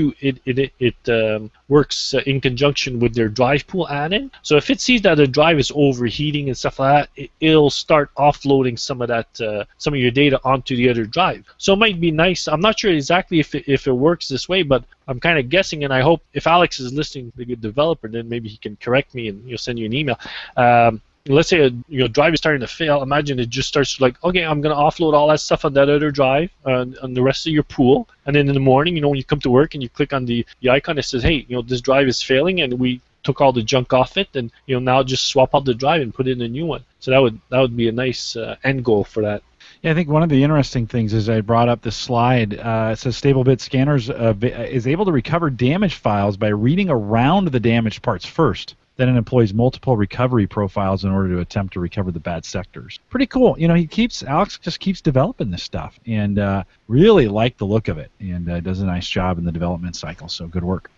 it works in conjunction with their drive pool add-in. So if it sees that a drive is overheating and stuff like that, it'll start offloading some of your data onto the other drive. So it might be nice. I'm not sure exactly if it works this way, but I'm kind of guessing, and I hope if Alex is listening, the good developer, then maybe he can correct me and send you an email. Let's say a drive is starting to fail. Imagine it just starts like, okay, I'm going to offload all that stuff on that other drive on the rest of your pool. And then in the morning, when you come to work and you click on the icon, it says, hey, this drive is failing and we took all the junk off it, and now just swap out the drive and put in a new one. So that would be a nice end goal for that. Yeah, I think one of the interesting things is I brought up this slide. It says StableBit Scanners is able to recover damaged files by reading around the damaged parts first. Then it employs multiple recovery profiles in order to attempt to recover the bad sectors. Pretty cool. Alex just keeps developing this stuff, and really like the look of it, and does a nice job in the development cycle. So good work.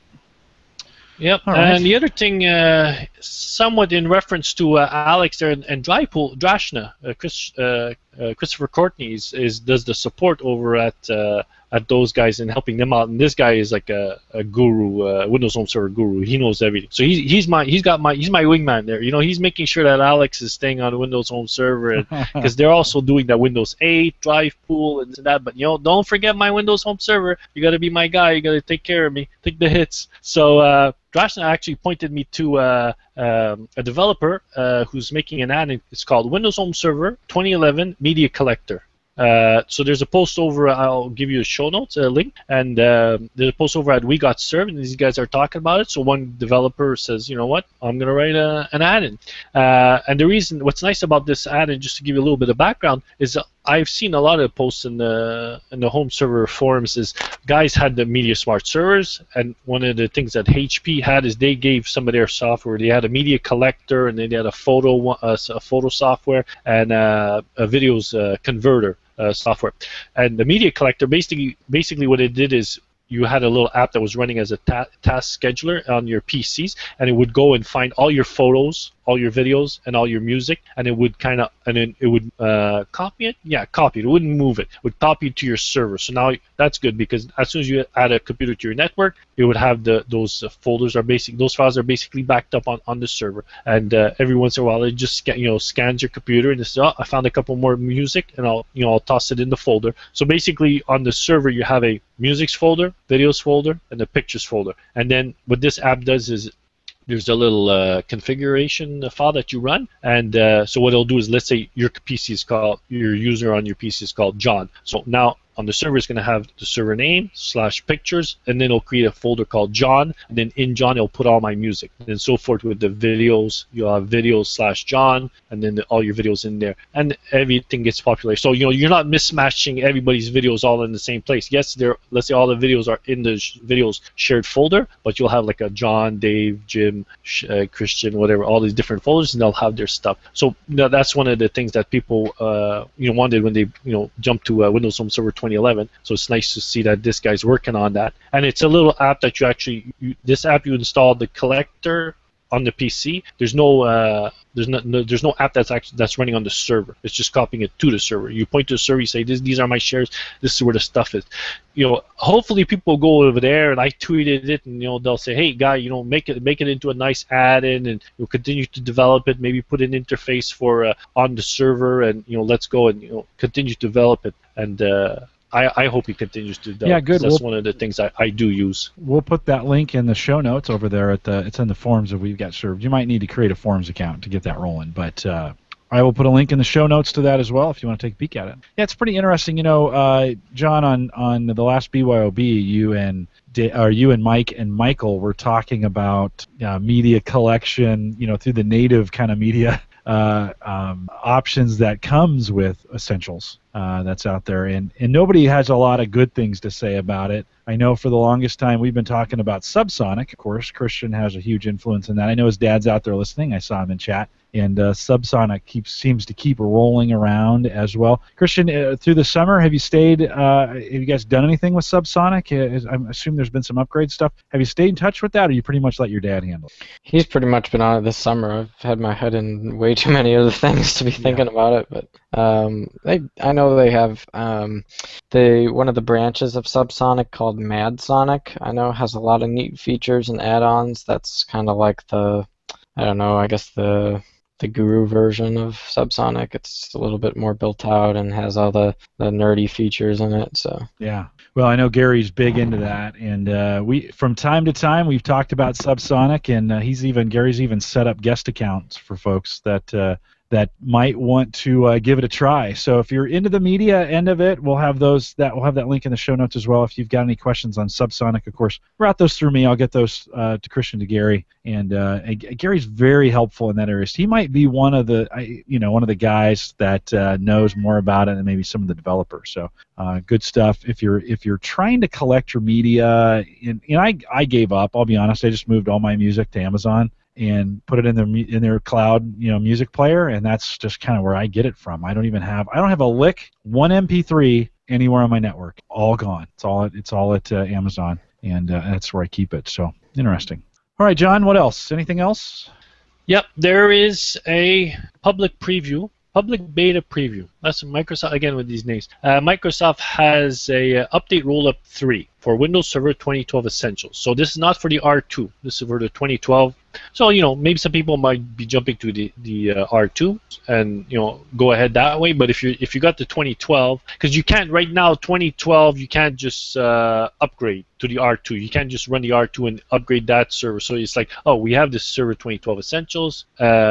Yep, right. And the other thing, somewhat in reference to Alex there and Drypool, Drashna, Christopher Courtney does the support over at those guys and helping them out. And this guy is like a guru, Windows Home Server guru. He knows everything. So he's my wingman there. He's making sure that Alex is staying on Windows Home Server, because they're also doing that Windows 8 drive pool and that. But don't forget my Windows Home Server. You got to be my guy. You got to take care of me, take the hits. So Drashna actually pointed me to a developer who's making an ad. It's called Windows Home Server 2011 Media Collector. So there's a post over, I'll give you a show notes, a link, and there's a post over at We Got Served, and these guys are talking about it. So one developer says, you know what, I'm going to write an add-in. And the reason, what's nice about this add-in, just to give you a little bit of background, is I've seen a lot of posts in the home server forums is guys had the Media Smart servers, and one of the things that HP had is they gave some of their software. They had a media collector, and then they had a photo software and a videos converter software. And the media collector, basically what it did is you had a little app that was running as a task scheduler on your PCs, and it would go and find all your photos, all your videos, and all your music, and it would copy it. Yeah, copy it. It wouldn't move it. It would copy it to your server. So now that's good, because as soon as you add a computer to your network, it would have those folders those files are basically backed up on the server. And every once in a while, it just scans your computer and it says, oh, I found a couple more music, and I'll toss it in the folder. So basically, on the server, you have a musics folder, videos folder, and a pictures folder. And then what this app does is there's a little configuration file that you run, and so what it'll do is, let's say your user on your PC is called John. So now on the server, it's going to have the server name /pictures, and then it'll create a folder called John, and then in John it'll put all my music, and so forth with the videos. You'll have videos /John, and then all your videos in there, and everything gets populated. So you're not mismatching everybody's videos all in the same place. Yes, let's say all the videos are in the videos shared folder, but you'll have like a John, Dave, Jim, Christian, whatever, all these different folders, and they'll have their stuff. So that's one of the things that people wanted when they jumped to Windows Home Server 2011. So it's nice to see that this guy's working on that. And it's a little app that you install the collector on the PC. There's no app that's running on the server. It's just copying it to the server. You point to the server, you say, these are my shares, this is where the stuff is. Hopefully people go over there, and I tweeted it, and they'll say, hey guy, make it into a nice add-in, and you'll continue to develop it, maybe put an interface for on the server, and let's go and continue to develop it. And I hope he continues to develop. Yeah, good. That's one of the things I do use. We'll put that link in the show notes over there it's in the forums that we've got served. You might need to create a forums account to get that rolling, but I will put a link in the show notes to that as well if you want to take a peek at it. Yeah, it's pretty interesting. John, on the last BYOB, you and Mike and Michael were talking about media collection, through the native kind of media options that comes with Essentials that's out there, and nobody has a lot of good things to say about it. I know for the longest time we've been talking about Subsonic. Of course, Christian has a huge influence in that. I know his dad's out there listening. I saw him in chat. And Subsonic seems to keep rolling around as well. Christian, through the summer, have you stayed? Have you guys done anything with Subsonic? I assume there's been some upgrade stuff. Have you stayed in touch with that, or you pretty much let your dad handle it? He's pretty much been on it this summer. I've had my head in way too many other things to be thinking about it, but I know they have one of the branches of Subsonic called MadSonic. I know has a lot of neat features and add-ons. That's kind of like the Guru version of Subsonic. It's a little bit more built out and has all the nerdy features in it. So yeah, well, I know Gary's big into that, and we from time to time we've talked about Subsonic, and Gary's even set up guest accounts for folks that might want to give it a try. So if you're into the media end of it, we'll have that link in the show notes as well. If you've got any questions on Subsonic, of course, route those through me. I'll get those to Christian, to Gary, and Gary's very helpful in that area. So he might be one of the guys that knows more about it than maybe some of the developers. So good stuff. If you're trying to collect your media, I gave up. I'll be honest. I just moved all my music to Amazon and put it in their cloud, music player, and that's just kind of where I get it from. I don't have a lick, one MP3 anywhere on my network. All gone. It's all at Amazon, and that's where I keep it. So interesting. All right, John. What else? Anything else? Yep, there is a public beta preview. That's Microsoft again with these names. Microsoft has a update rollup 3 for Windows Server 2012 Essentials. So this is not for the R2. This is for the 2012. So maybe some people might be jumping to the R2 and go ahead that way. But if you got the 2012, because you can't right now 2012, you can't just upgrade to the R2. You can't just run the R2 and upgrade that server. So it's like, oh, we have this server 2012 Essentials.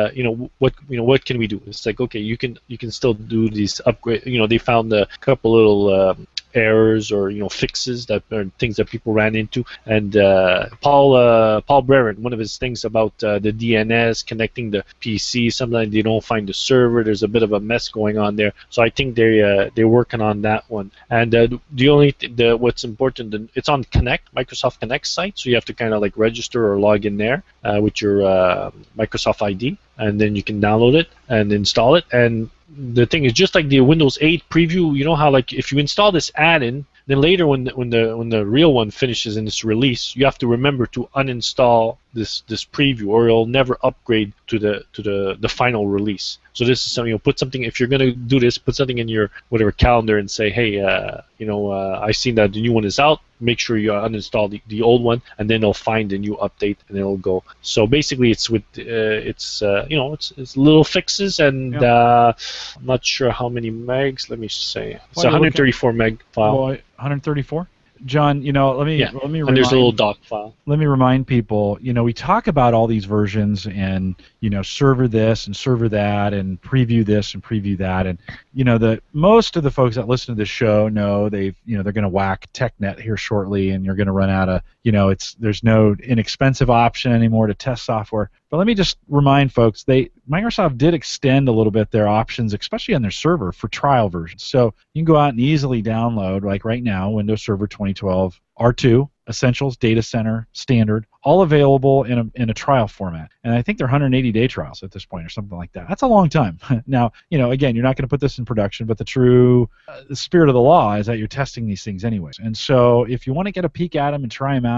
What can we do? It's like, okay, you can still do these upgrade. They found a couple little errors or fixes that are things that people ran into, and Paul Brereton, one of his things about the DNS connecting the PC, sometimes they don't find the server. There's a bit of a mess going on there, so I think they're working on that one. And what's important, it's on Microsoft Connect site, so you have to kind of like register or log in there with your Microsoft ID, and then you can download it and install it. And the thing is, just like the Windows 8 preview, you know how like if you install this add-in, then later when the real one finishes in its release, you have to remember to uninstall this preview, or it'll never upgrade to the final release. So this is something, put something, if you're gonna do this, put something in your whatever calendar and say, hey, I seen that the new one is out. Make sure you uninstall the old one, and then it'll find the new update and it'll go. So basically, it's with it's little fixes, and I'm not sure how many megs. Let me say it's 134 meg file. 134. John, let me remind, and there's a little doc file. Let me remind people, we talk about all these versions and, server this and server that and preview this and preview that, and most of the folks that listen to this show know they're going to whack TechNet here shortly, and you're going to run out of, there's no inexpensive option anymore to test software. But let me just remind folks, Microsoft did extend a little bit their options, especially on their server, for trial versions. So you can go out and easily download, like right now, Windows Server 2012 R2, Essentials, Data Center, Standard, all available in a trial format. And I think they're 180-day trials at this point or something like that. That's a long time. Now, again, you're not going to put this in production, but the spirit of the law is that you're testing these things anyways. And so if you want to get a peek at them and try them out,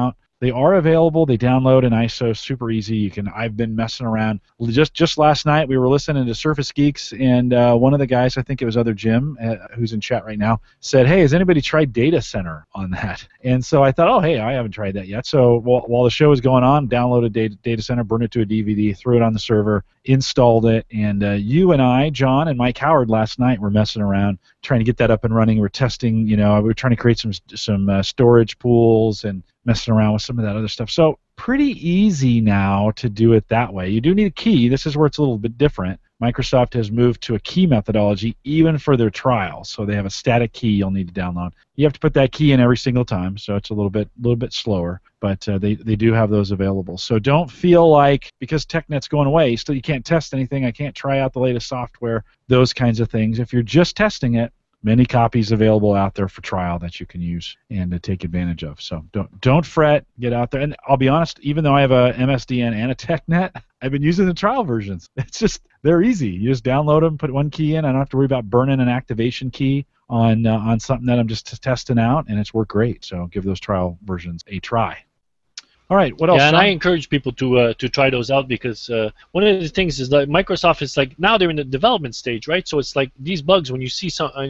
They are available. They download in ISO, super easy. I've been messing around. Just last night we were listening to Surface Geeks, and one of the guys, I think it was other Jim, who's in chat right now, said, "Hey, has anybody tried Data Center on that?" And so I thought, "Oh, hey, I haven't tried that yet." So while the show was going on, downloaded Data Center, burned it to a DVD, threw it on the server, installed it, and you and I, John and Mike Howard, last night were messing around trying to get that up and running. We're testing, we were trying to create some storage pools and messing around with some of that other stuff. So pretty easy now to do it that way. You do need a key. This is where it's a little bit different. Microsoft has moved to a key methodology even for their trials. So they have a static key you'll need to download. You have to put that key in every single time, so it's a little bit slower. But they do have those available. So don't feel like because TechNet's going away, still you can't test anything. I can't try out the latest software. Those kinds of things. If you're just testing it, many copies available out there for trial that you can use and to take advantage of. So don't fret. Get out there. And I'll be honest, even though I have a MSDN and a TechNet, I've been using the trial versions. It's just, they're easy. You just download them, put one key in. I don't have to worry about burning an activation key on something that I'm just testing out, and it's worked great. So give those trial versions a try. All right, what else? Yeah, and I encourage people to try those out because one of the things is that Microsoft is like now they're in the development stage, right? So it's like these bugs when you see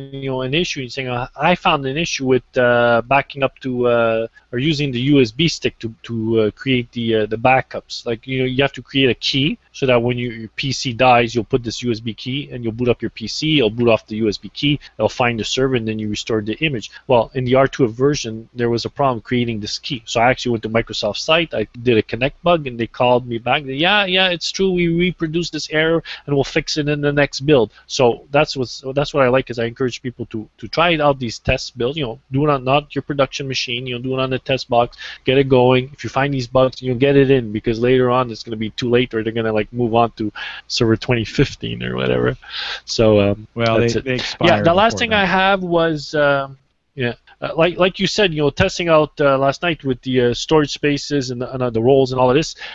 an issue, you're saying I found an issue with backing up to or using the USB stick to create the backups. Like you have to create a key so that when your PC dies, you'll put this USB key and you'll boot up your PC. It'll boot off the USB key. It'll find the server and then you restore the image. Well, in the R2 version, there was a problem creating this key. So I actually went to Microsoft's site. I did a connect bug and they called me back. Yeah, it's true. We reproduced this error and we'll fix it in the next build. So that's what I like is I encourage people to try out these test builds. Do it on not your production machine. Do it on the test box. Get it going. If you find these bugs, get it in because later on it's going to be too late or they're going to move on to server 2015 or whatever. So they expire. Yeah, the last thing I have was like you said, testing out last night with the storage spaces and the roles and all of this.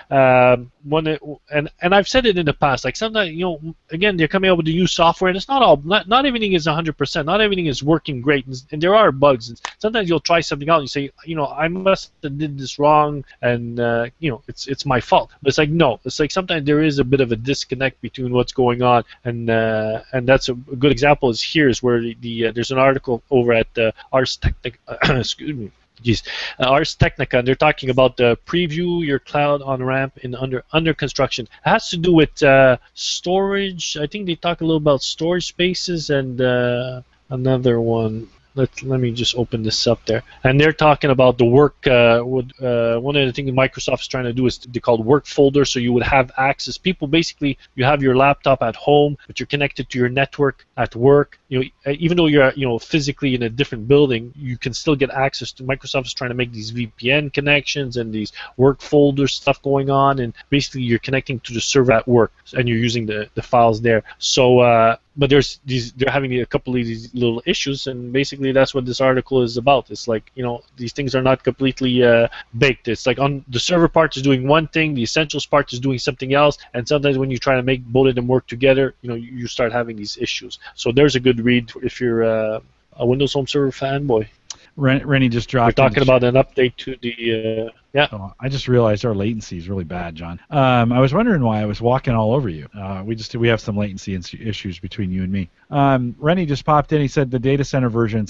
And I've said it in the past. Like sometimes, again, they're coming out with the new software, and it's not everything is 100%. Not everything is working great, and there are bugs. And sometimes you'll try something out, and you say, I must have did this wrong, and it's my fault. But it's like no, it's like sometimes there is a bit of a disconnect between what's going on, and that's a good example. Is here is where there's an article over at Ars Technica. Excuse me. Ars Technica, and they're talking about the preview your cloud on ramp in under construction. It has to do with storage. I think they talk a little about storage spaces and another one. Let me just open this up there. And they're talking about the work. One of the things Microsoft is trying to do is they called work folder, so you would have access. People basically, you have your laptop at home, but you're connected to your network at work. Even though you're physically in a different building, you can still get access to. Microsoft is trying to make these VPN connections and these work folder stuff going on, and basically you're connecting to the server at work, and you're using the files there. So. But they're having a couple of these little issues, and basically that's what this article is about. It's like these things are not completely baked. It's like on the server part is doing one thing, the essentials part is doing something else, and sometimes when you try to make both of them work together, you start having these issues. So there's a good read if you're a Windows Home Server fanboy. Rennie just dropped. We're talking about an update to the Oh, I just realized our latency is really bad, John. I was wondering why I was walking all over you. We have some latency issues between you and me. Rennie just popped in. He said the data center version,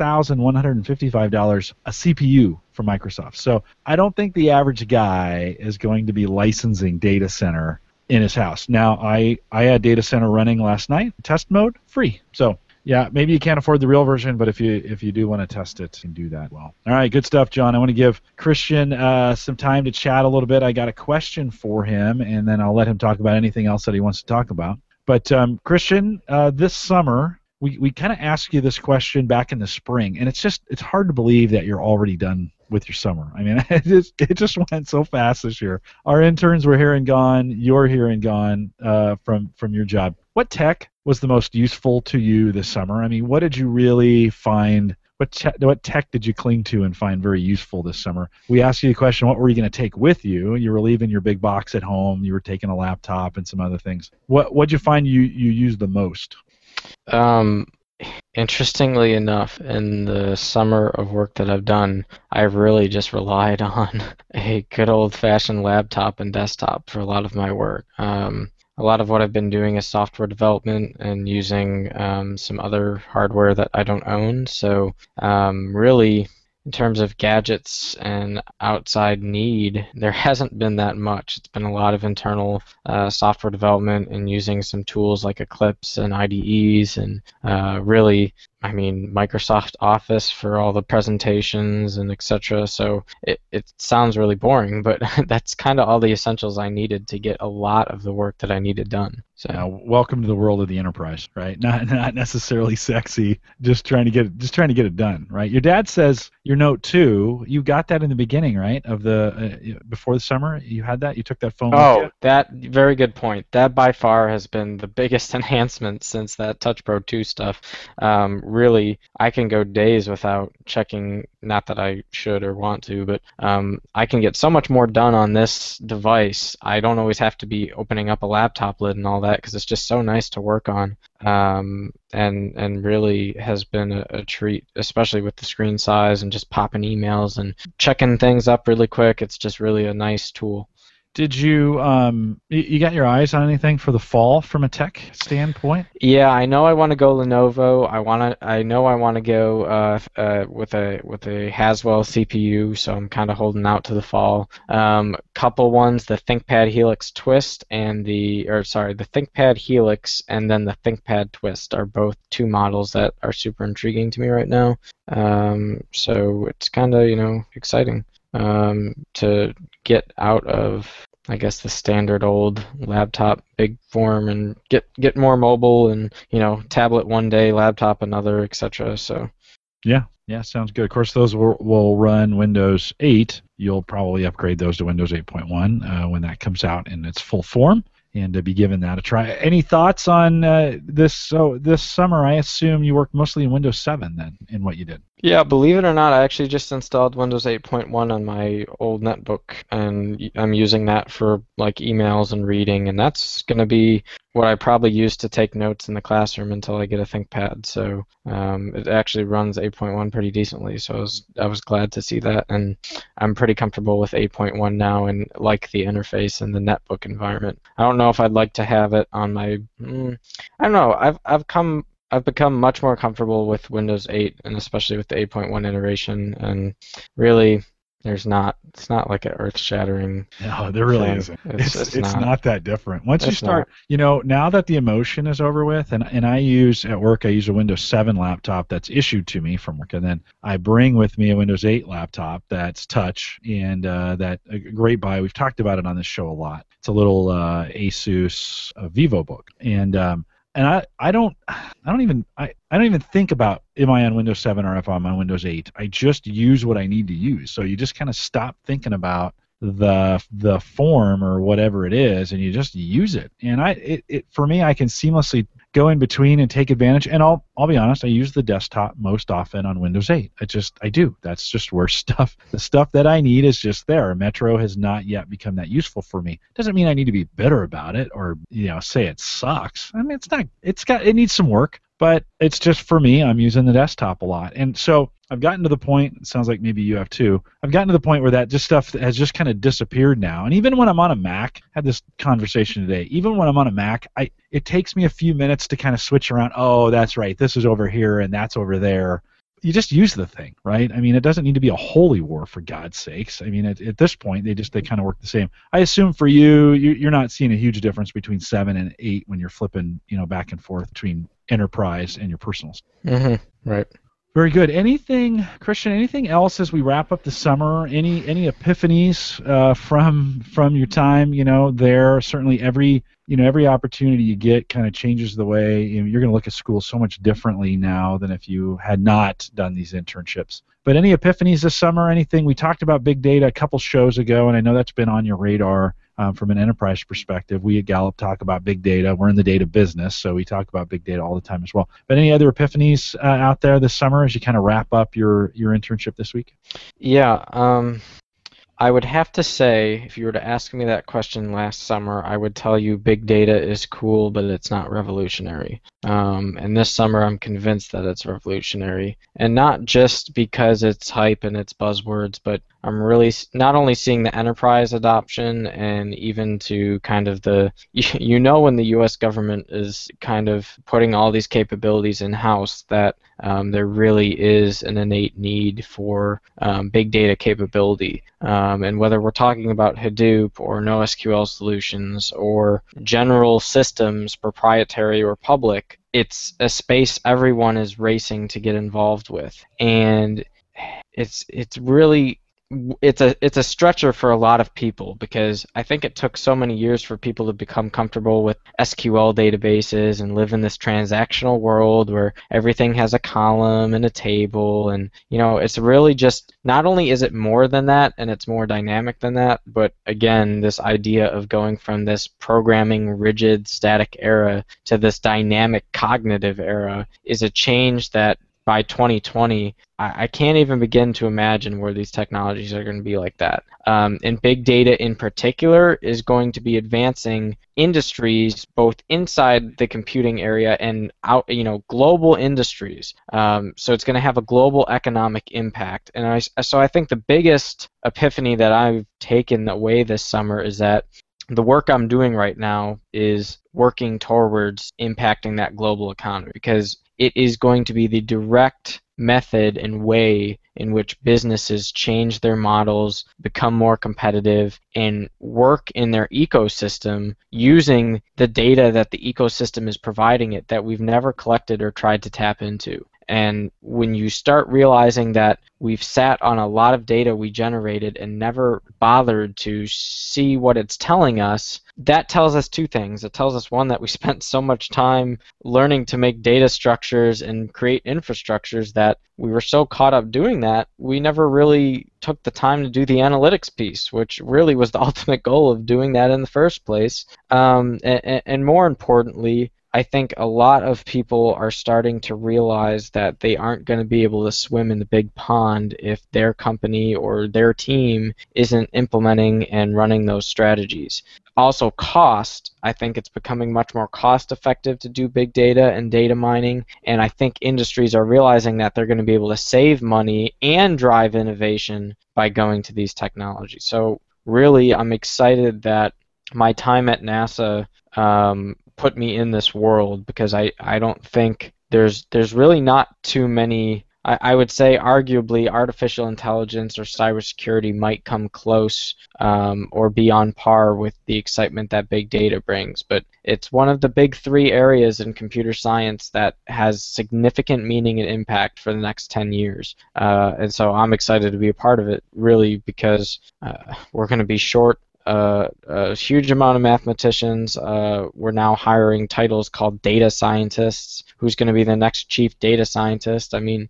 $6,155 a CPU for Microsoft. So I don't think the average guy is going to be licensing data center in his house. Now I had data center running last night, test mode, free. So. Yeah, maybe you can't afford the real version, but if you do want to test it, you can do that well. All right, good stuff, John. I want to give Christian some time to chat a little bit. I got a question for him, and then I'll let him talk about anything else that he wants to talk about. But Christian, this summer, we kind of asked you this question back in the spring, and it's hard to believe that you're already done with your summer. I mean, it just went so fast this year. Our interns were here and gone. You're here and gone from your job. What tech was the most useful to you this summer? I mean, what did you really find? What tech did you cling to and find very useful this summer? We asked you the question, what were you going to take with you? You were leaving your big box at home. You were taking a laptop and some other things. What did you find you used the most? Interestingly enough, in the summer of work that I've done, I've really just relied on a good old-fashioned laptop and desktop for a lot of my work. A lot of what I've been doing is software development and using some other hardware that I don't own. So really, in terms of gadgets and outside need, there hasn't been that much. It's been a lot of internal software development and using some tools like Eclipse and IDEs and really, I mean, Microsoft Office for all the presentations and etc. So it sounds really boring, but that's kind of all the essentials I needed to get a lot of the work that I needed done. So welcome to the world of the enterprise, right? Not necessarily sexy, just trying to get it done, right? Your dad says your Note 2, you got that in the beginning, right? Of the before the summer, you had that. You took that phone. Oh, that very good point. That by far has been the biggest enhancement since that Touch Pro 2 stuff. Really, I can go days without checking. Not that I should or want to, but I can get so much more done on this device. I don't always have to be opening up a laptop lid and all that because it's just so nice to work on. And really has been a treat, especially with the screen size and just popping emails and checking things up really quick. It's just really a nice tool. Did you you got your eyes on anything for the fall from a tech standpoint? Yeah, I know I want to go Lenovo. I know I want to go with a Haswell CPU, so I'm kind of holding out to the fall. Couple ones, the ThinkPad Helix Twist and the ThinkPad Helix and then the ThinkPad Twist are both two models that are super intriguing to me right now. So it's kind of exciting to get out of, I guess, the standard old laptop big form and get more mobile and tablet one day, laptop another, etc. So yeah, sounds good. Of course, those will run Windows 8. You'll probably upgrade those to Windows 8.1 when that comes out in its full form, and to be giving that a try. Any thoughts on this? So this summer, I assume you worked mostly in Windows 7 then, in what you did. Yeah, believe it or not, I actually just installed Windows 8.1 on my old netbook, and I'm using that for like emails and reading, and that's going to be what I probably use to take notes in the classroom until I get a ThinkPad. So it actually runs 8.1 pretty decently, so I was glad to see that, and I'm pretty comfortable with 8.1 now and like the interface and the netbook environment. I don't know if I'd like to have it on my I don't know. I've become much more comfortable with Windows 8 and especially with the 8.1 iteration, and really it's not like an earth-shattering. No, there really isn't. It's not that different. Once you start, now that the emotion is over with, and I use at work, I use a Windows 7 laptop that's issued to me from work, and then I bring with me a Windows 8 laptop that's touch, and that a great buy. We've talked about it on this show a lot. It's a little Asus VivoBook, and I don't even think about am I on Windows 7 or if I'm on Windows 8. I just use what I need to use. So you just kind of stop thinking about the form or whatever it is, and you just use it. And for me, I can seamlessly go in between and take advantage. And I'll be honest, I use the desktop most often on Windows 8. I do. That's just where the stuff that I need is just there. Metro has not yet become that useful for me. Doesn't mean I need to be bitter about it or say it sucks. I mean, it needs some work. But it's just for me, I'm using the desktop a lot. And so I've gotten to the point, it sounds like maybe you have too, I've gotten to the point where that just stuff has just kind of disappeared now. And even when I'm on a Mac, I had this conversation today, even when I'm on a Mac, it takes me a few minutes to kind of switch around. Oh, that's right, this is over here and that's over there. You just use the thing, right? I mean, it doesn't need to be a holy war, for God's sakes. I mean, at this point, they kind of work the same. I assume for you're not seeing a huge difference between 7 and 8 when you're flipping, back and forth between enterprise and your personals. Mm-hmm. Right. Very good. Christian, anything else as we wrap up the summer? Any epiphanies from your time, there? Certainly every opportunity you get kind of changes the way you're going to look at school so much differently now than if you had not done these internships. But any epiphanies this summer? Anything? We talked about big data a couple shows ago, and I know that's been on your radar. From an enterprise perspective, we at Gallup talk about big data. We're in the data business, so we talk about big data all the time as well. But any other epiphanies out there this summer as you kind of wrap up your internship this week? Yeah, I would have to say, if you were to ask me that question last summer, I would tell you big data is cool, but it's not revolutionary. And this summer, I'm convinced that it's revolutionary. And not just because it's hype and it's buzzwords, but I'm really not only seeing the enterprise adoption and even to kind of when the U.S. government is kind of putting all these capabilities in-house, that there really is an innate need for big data capability. And whether we're talking about Hadoop or NoSQL solutions or general systems, proprietary or public, it's a space everyone is racing to get involved with. And it's really it's a stretcher for a lot of people, because I think it took so many years for people to become comfortable with SQL databases and live in this transactional world where everything has a column and a table, and it's really just, not only is it more than that and it's more dynamic than that, but again, this idea of going from this programming rigid static era to this dynamic cognitive era is a change that by 2020, I can't even begin to imagine where these technologies are going to be like that. And big data in particular is going to be advancing industries both inside the computing area and out, global industries. So it's going to have a global economic impact. And so I think the biggest epiphany that I've taken away this summer is that the work I'm doing right now is working towards impacting that global economy, because it is going to be the direct method and way in which businesses change their models, become more competitive, and work in their ecosystem using the data that the ecosystem is providing it that we've never collected or tried to tap into. And when you start realizing that we've sat on a lot of data we generated and never bothered to see what it's telling us, that tells us two things. It tells us, one, that we spent so much time learning to make data structures and create infrastructures that we were so caught up doing that, we never really took the time to do the analytics piece, which really was the ultimate goal of doing that in the first place. And more importantly, I think a lot of people are starting to realize that they aren't going to be able to swim in the big pond if their company or their team isn't implementing and running those strategies. Also, cost. I think it's becoming much more cost effective to do big data and data mining, and I think industries are realizing that they're going to be able to save money and drive innovation by going to these technologies. So really, I'm excited that my time at NASA put me in this world, because I don't think there's really not too many. I would say arguably artificial intelligence or cybersecurity might come close or be on par with the excitement that big data brings, but it's one of the big three areas in computer science that has significant meaning and impact for the next 10 years. And so I'm excited to be a part of it, really, because we're going to be short a huge amount of mathematicians. We're now hiring titles called data scientists. Who's going to be the next chief data scientist? I mean,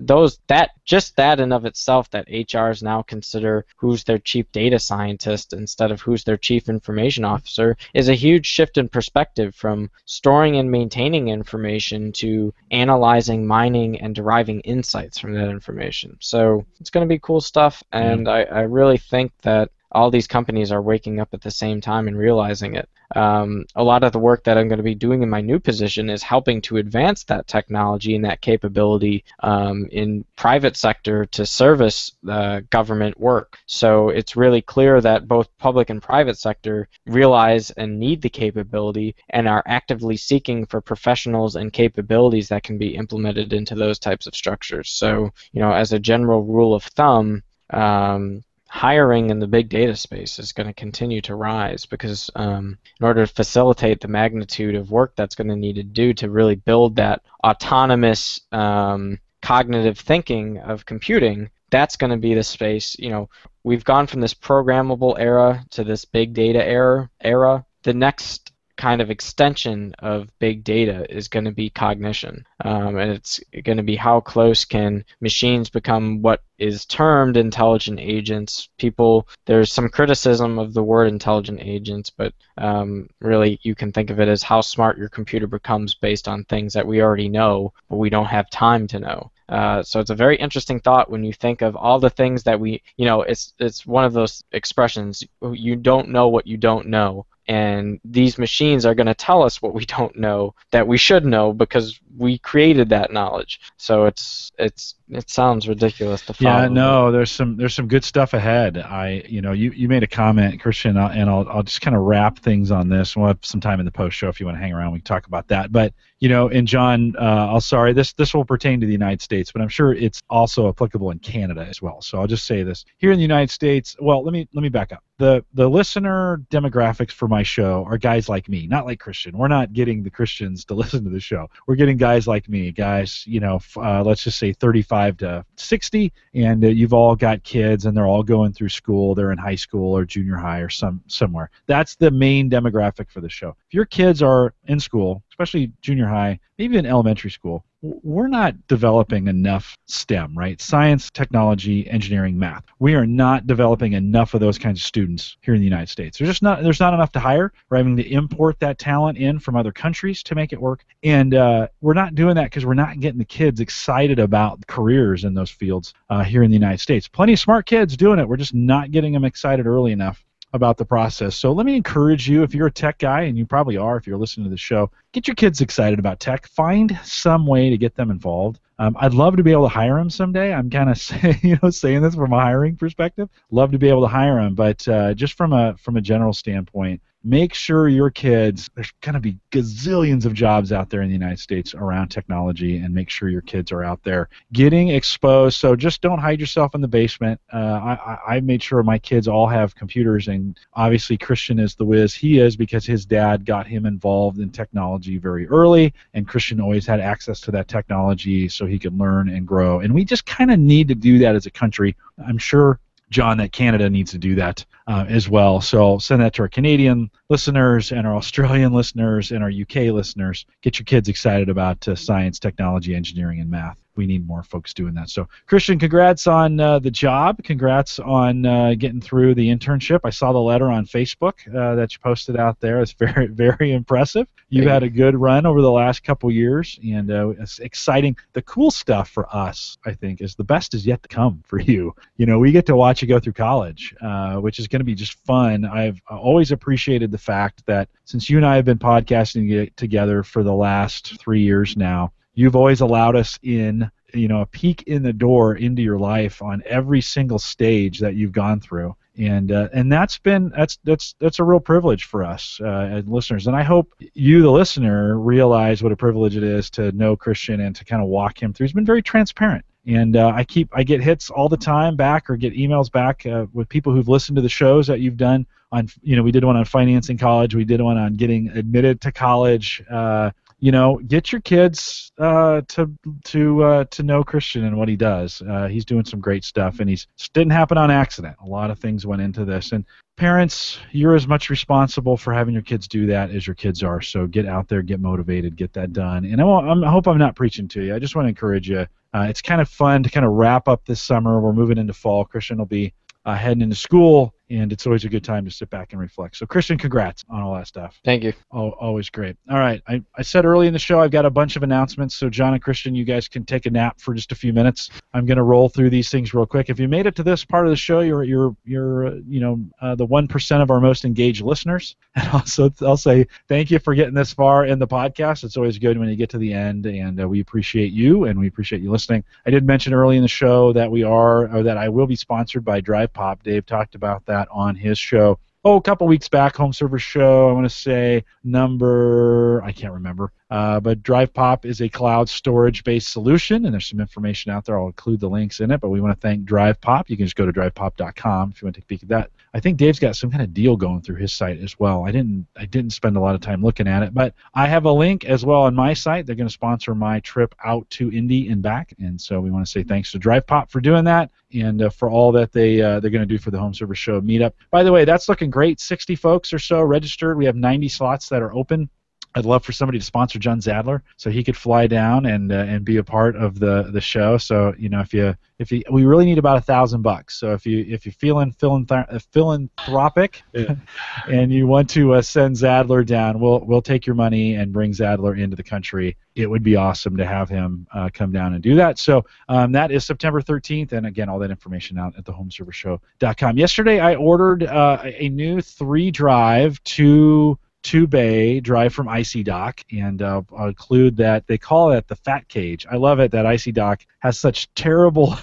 that in of itself, that HRs now consider who's their chief data scientist instead of who's their chief information officer, is a huge shift in perspective from storing and maintaining information to analyzing, mining, and deriving insights from that information. So it's going to be cool stuff, and I really think that all these companies are waking up at the same time and realizing it. A lot of the work that I'm going to be doing in my new position is helping to advance that technology and that capability in private sector to service government work. So it's really clear that both public and private sector realize and need the capability and are actively seeking for professionals and capabilities that can be implemented into those types of structures. So, as a general rule of thumb, hiring in the big data space is going to continue to rise, because in order to facilitate the magnitude of work that's going to need to do to really build that autonomous cognitive thinking of computing, that's going to be the space. We've gone from this programmable era to this big data era. The next kind of extension of big data is going to be cognition, and it's going to be how close can machines become what is termed intelligent agents. There's some criticism of the word intelligent agents, but really you can think of it as how smart your computer becomes based on things that we already know, but we don't have time to know. So it's a very interesting thought when you think of all the things that it's one of those expressions, you don't know what you don't know. And these machines are going to tell us what we don't know that we should know because we created that knowledge. So it sounds ridiculous to follow. Yeah, no, there's some good stuff ahead. You made a comment, Christian, and I'll just kind of wrap things on this. We'll have some time in the post show if you want to hang around. We can talk about that. But and John, this will pertain to the United States, but I'm sure it's also applicable in Canada as well. So I'll just say this here in the United States. Well, let me back up. The listener demographics for my show are guys like me, not like Christian. We're not getting the Christians to listen to the show. We're getting guys like me, guys, let's just say 35 to 60, and you've all got kids, and they're all going through school. They're in high school or junior high or somewhere. That's the main demographic for the show. If your kids are in school, especially junior high, maybe in elementary school, we're not developing enough STEM, right? Science, technology, engineering, math. We are not developing enough of those kinds of students here in the United States. There's not enough to hire. We're having to import that talent in from other countries to make it work. And we're not doing that because we're not getting the kids excited about careers in those fields here in the United States. Plenty of smart kids doing it. We're just not getting them excited early enough about the process. So let me encourage you, if you're a tech guy, and you probably are if you're listening to the show, get your kids excited about tech. Find some way to get them involved. I'd love to be able to hire them someday. I'm kind of saying this from a hiring perspective. Love to be able to hire them, but just from a general standpoint, make sure your kids, there's going to be gazillions of jobs out there in the United States around technology, and make sure your kids are out there getting exposed. So just don't hide yourself in the basement. I made sure my kids all have computers, and obviously Christian is the whiz he is because his dad got him involved in technology very early, and Christian always had access to that technology so he could learn and grow. And we just kind of need to do that as a country. I'm sure, John, that Canada needs to do that as well. So send that to our Canadian listeners and our Australian listeners and our UK listeners. Get your kids excited about science, technology, engineering, and math. We need more folks doing that. So, Christian, congrats on the job. Congrats on getting through the internship. I saw the letter on Facebook that you posted out there. It's very, very impressive. You've had a good run over the last couple years, and it's exciting. The cool stuff for us, I think, is the best is yet to come for you. We get to watch you go through college, which is going to be just fun. I've always appreciated the fact that since you and I have been podcasting together for the last 3 years now, you've always allowed us in, a peek in the door into your life on every single stage that you've gone through, and that's a real privilege for us as listeners. And I hope you, the listener, realize what a privilege it is to know Christian and to kind of walk him through. He's been very transparent. And I get hits all the time back, or get emails back with people who've listened to the shows that you've done on. We did one on financing college. We did one on getting admitted to college. Get your kids to know Christian and what he does. He's doing some great stuff, and it didn't happen on accident. A lot of things went into this, and parents, you're as much responsible for having your kids do that as your kids are. So get out there, get motivated, get that done. And I hope I'm not preaching to you. I just want to encourage you. It's kind of fun to kind of wrap up this summer. We're moving into fall. Christian will be heading into school, and it's always a good time to sit back and reflect. So, Christian, congrats on all that stuff. Thank you. Oh, always great. All right. I said early in the show I've got a bunch of announcements, so John and Christian, you guys can take a nap for just a few minutes. I'm going to roll through these things real quick. If you made it to this part of the show, you're the 1% of our most engaged listeners. And also, I'll say thank you for getting this far in the podcast. It's always good when you get to the end, and we appreciate you, and we appreciate you listening. I did mention early in the show that I will be sponsored by DrivePop. Dave talked about that on his show. A couple weeks back, Home Server Show, I want to say number, I can't remember. But DrivePop is a cloud storage-based solution, and there's some information out there. I'll include the links in it, but we want to thank DrivePop. You can just go to drivepop.com if you want to take a peek at that. I think Dave's got some kind of deal going through his site as well. I didn't spend a lot of time looking at it, but I have a link as well on my site. They're going to sponsor my trip out to Indy and back, and so we want to say thanks to DrivePop for doing that, and for all that they're going to do for the Home Server Show meetup. By the way, that's looking great. 60 folks or so registered. We have 90 slots that are open. I'd love for somebody to sponsor John Zadler so he could fly down and be a part of the show. So we really need about $1,000. So if you're feeling philanthropic and you want to send Zadler down, we'll take your money and bring Zadler into the country. It would be awesome to have him come down and do that. So that is September 13th, and again, all that information out at thehomeservershow.com. Yesterday, I ordered a new 3-drive two-bay drive from Icy Dock, and I'll include that they call it the Fat Cage. I love it that Icy Dock has such terrible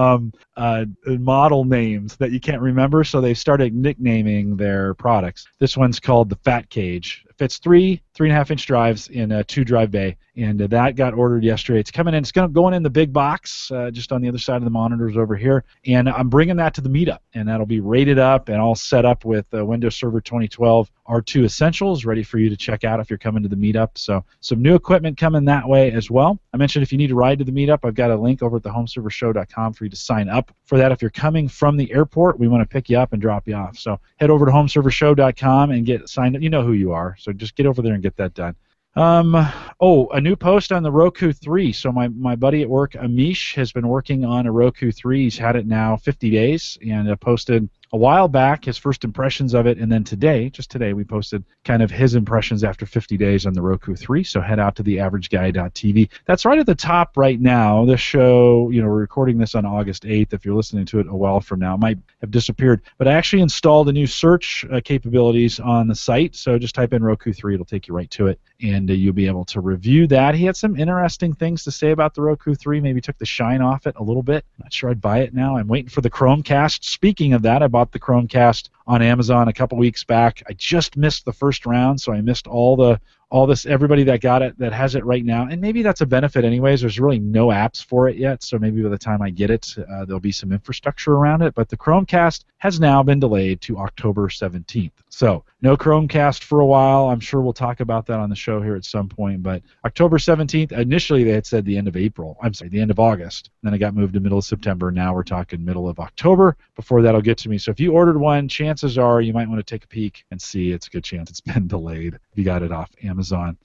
model names that you can't remember, so they've started nicknaming their products. This one's called the Fat Cage. It fits 3.5-inch drives in a 2-drive bay, and that got ordered yesterday. It's coming in. It's going in the big box, just on the other side of the monitors over here, and I'm bringing that to the meetup, and that'll be rated up and all set up with Windows Server 2012 R2 Essentials, ready for you to check out if you're coming to the meetup. So some new equipment coming that way as well. I mentioned if you need to ride to the meetup, I've got a link over at thehomeservershow.com for you to sign up for that. If you're coming from the airport, we want to pick you up and drop you off. So head over to homeservershow.com and get signed up. You know who you are, so just get over there and get that done. A new post on the Roku 3. So my buddy at work, Amish, has been working on a Roku 3. He's had it now 50 days and posted a while back his first impressions of it, and then just today, we posted kind of his impressions after 50 days on the Roku 3, so head out to theaverageguy.tv. That's right at the top right now. This show, we're recording this on August 8th. If you're listening to it a while from now, it might have disappeared, but I actually installed a new search capabilities on the site, so just type in Roku 3, it'll take you right to it, and you'll be able to review that. He had some interesting things to say about the Roku 3, maybe took the shine off it a little bit. Not sure I'd buy it now. I'm waiting for the Chromecast. Speaking of that, I bought the Chromecast on Amazon a couple weeks back. I just missed the first round, so I missed everybody that got it, that has it right now, and maybe that's a benefit anyways. There's really no apps for it yet, so maybe by the time I get it, there'll be some infrastructure around it, but the Chromecast has now been delayed to October 17th. So no Chromecast for a while. I'm sure we'll talk about that on the show here at some point, but October 17th, initially they had said the end of August, then it got moved to middle of September. Now we're talking middle of October before that'll get to me. So if you ordered one, chances are you might want to take a peek and see. It's a good chance it's been delayed if you got it off Amazon.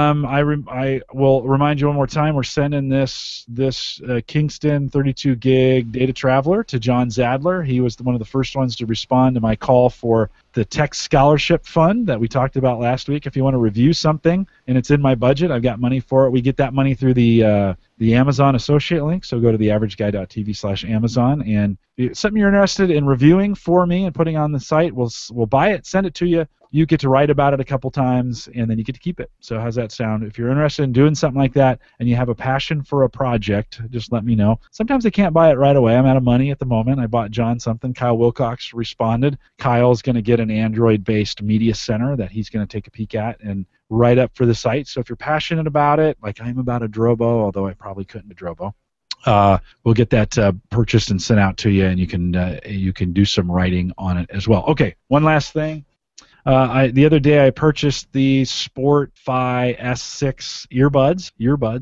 I will remind you one more time, we're sending this Kingston 32 gig data traveler to John Zadler. He was one of the first ones to respond to my call for the Tech Scholarship Fund that we talked about last week. If you want to review something and it's in my budget, I've got money for it. We get that money through the Amazon associate link, so go to theaverageguy.tv/Amazon, and if it's something you're interested in reviewing for me and putting on the site, we'll buy it, send it to you. You get to write about it a couple times, and then you get to keep it. So how's that sound? If you're interested in doing something like that and you have a passion for a project, just let me know. Sometimes I can't buy it right away. I'm out of money at the moment. I bought John something. Kyle Wilcox responded. Kyle's going to get an Android-based media center that he's going to take a peek at and write up for the site. So if you're passionate about it, like I'm about a Drobo, although I probably couldn't a Drobo, we'll get that purchased and sent out to you, and you can do some writing on it as well. Okay, one last thing. The other day I purchased the Sport-Fi S6 earbuds.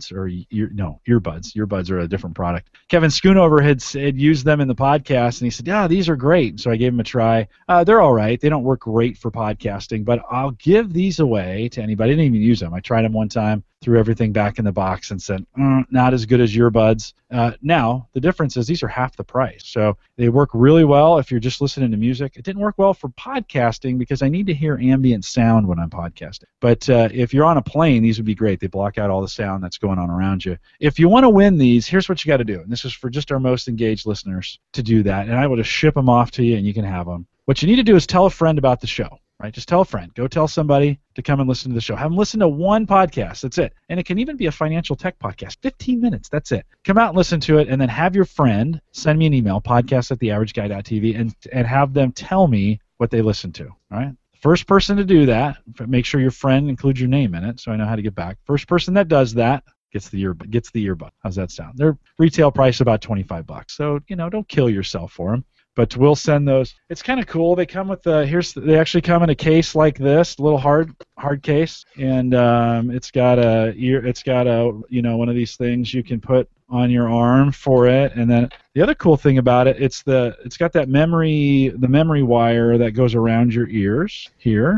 Earbuds are a different product. Kevin Schoonover had used them in the podcast, and he said, yeah, these are great. So I gave them a try. They're all right. They don't work great for podcasting, but I'll give these away to anybody. I didn't even use them. I tried them one time, threw everything back in the box, and said, not as good as earbuds. Now, the difference is these are half the price. So they work really well if you're just listening to music. It didn't work well for podcasting because I need to hear ambient sound when I'm podcasting. But if you're on a plane, these would be great. They block out all the sound that's going on around you. If you want to win these, here's what you got to do. And this is for just our most engaged listeners to do that. And I will just ship them off to you, and you can have them. What you need to do is tell a friend about the show. Right? Just tell a friend. Go tell somebody to come and listen to the show. Have them listen to one podcast. That's it. And it can even be a financial tech podcast. 15 minutes. That's it. Come out and listen to it, and then have your friend send me an email, podcast@theaverageguy.tv, and have them tell me what they listened to. All right? First person to do that, make sure your friend includes your name in it so I know how to get back. First person that does that gets the earbud. How's that sound? Their retail price about $25. So, don't kill yourself for them. But we'll send those. It's kind of cool. They come with they actually come in a case like this, a little hard case, and it's got one of these things you can put on your arm for it. And then the other cool thing about it, it's got that memory wire that goes around your ears here.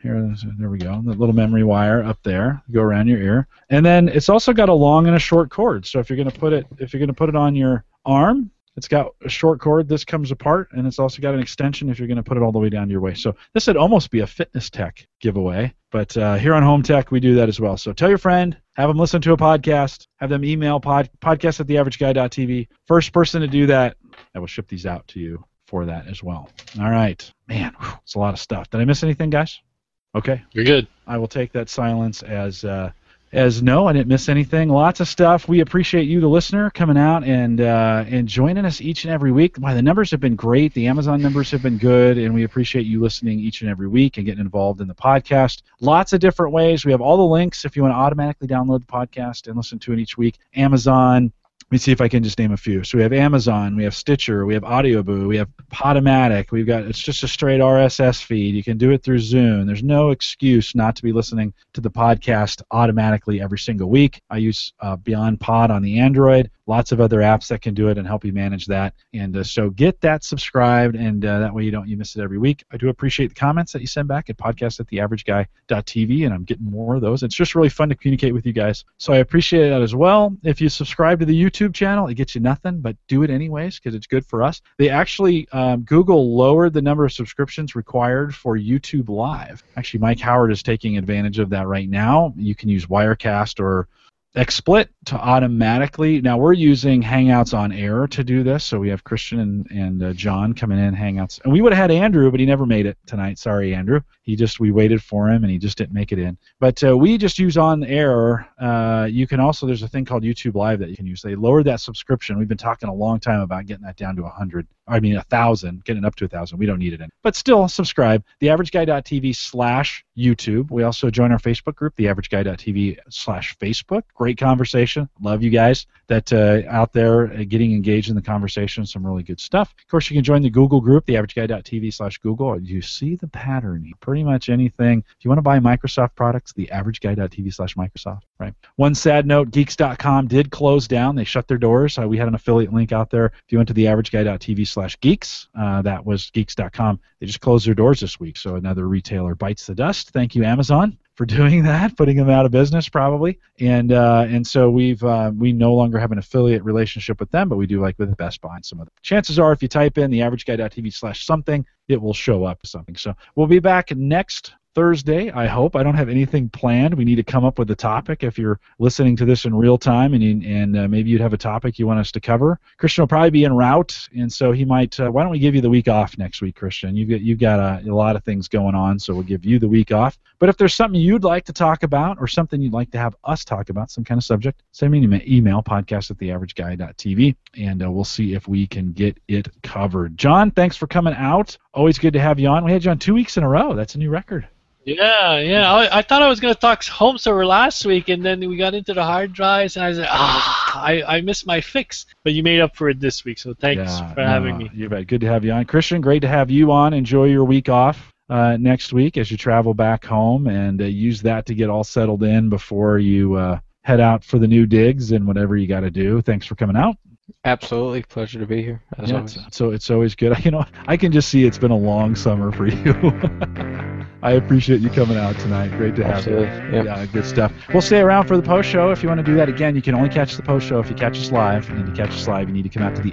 Here, there we go. The little memory wire up there, go around your ear, and then it's also got a long and a short cord. So if you're going to put it on your arm, it's got a short cord. This comes apart, and it's also got an extension if you're going to put it all the way down to your waist. So this would almost be a fitness tech giveaway, but here on Home Tech we do that as well. So tell your friend, have them listen to a podcast, have them email podcast@theaverageguy.tv. First person to do that, I will ship these out to you for that as well. All right, man, it's a lot of stuff. Did I miss anything, guys? Okay, You're good. I will take that silence as no, I didn't miss anything. Lots of stuff. We appreciate you, the listener, coming out and joining us each and every week. Why, the numbers have been great. The Amazon numbers have been good, and we appreciate you listening each and every week and getting involved in the podcast. Lots of different ways. We have all the links if you want to automatically download the podcast and listen to it each week. Amazon. Let me see if I can just name a few. So we have Amazon, we have Stitcher, we have Audioboo, we have Podomatic. It's just a straight RSS feed. You can do it through Zune. There's no excuse not to be listening to the podcast automatically every single week. I use Beyond Pod on the Android. Lots of other apps that can do it and help you manage that. And so get that subscribed, and that way you miss it every week. I do appreciate the comments that you send back at podcast@theaverageguy.tv, and I'm getting more of those. It's just really fun to communicate with you guys. So I appreciate that as well. If you subscribe to the YouTube channel, it gets you nothing, but do it anyways because it's good for us. They actually, Google lowered the number of subscriptions required for YouTube Live. Actually, Mike Howard is taking advantage of that right now. You can use Wirecast or XSplit to automatically. Now we're using Hangouts on Air to do this, so we have Christian and John coming in Hangouts, and we would have had Andrew, but he never made it tonight. Sorry, Andrew. We waited for him, and he just didn't make it in. But we just use on Air. You can also, there's a thing called YouTube Live that you can use. They lowered that subscription. We've been talking a long time about getting that down to 1,000, getting up to 1,000. We don't need it in, but still subscribe. TheAverageGuy.tv/YouTube. We also join our Facebook group, TheAverageGuy.tv/Facebook. Great conversation. Love you guys that out there getting engaged in the conversation. Some really good stuff. Of course, you can join the Google group, TheAverageGuy.tv/Google. You see the pattern. Pretty much anything. If you want to buy Microsoft products, TheAverageGuy.tv/Microsoft. Right. One sad note: Geeks.com did close down. They shut their doors. We had an affiliate link out there. If you went to TheAverageGuy.tv/Geeks, that was Geeks.com. They just closed their doors this week. So another retailer bites the dust. Thank you, Amazon, for doing that, putting them out of business probably, and so we no longer have an affiliate relationship with them, but we do like with Best Buy and some other. Chances are, if you type in TheAverageGuy.tv/something, it will show up as something. So we'll be back next Thursday, I hope. I don't have anything planned. We need to come up with a topic. If you're listening to this in real time and maybe you'd have a topic you want us to cover, Christian will probably be en route, and so he might. Why don't we give you the week off next week, Christian? You've got a lot of things going on, so we'll give you the week off. But if there's something you'd like to talk about or something you'd like to have us talk about, some kind of subject, send me an email, podcast@theaverageguy.tv, and we'll see if we can get it covered. John, thanks for coming out. Always good to have you on. We had you on 2 weeks in a row. That's a new record. Yeah. I thought I was going to talk home server last week, and then we got into the hard drives, and I was like, I missed my fix. But you made up for it this week, so thanks for having me. You bet. Good to have you on. Christian, great to have you on. Enjoy your week off next week as you travel back home, and use that to get all settled in before you head out for the new digs and whatever you got to do. Thanks for coming out. Absolutely. Pleasure to be here, as always. So it's always good. I can just see it's been a long summer for you. I appreciate you coming out tonight. Great to have you. Yep. Yeah, good stuff. We'll stay around for the post show if you want to do that. Again, you can only catch the post show if you catch us live. And to catch us live, you need to come out to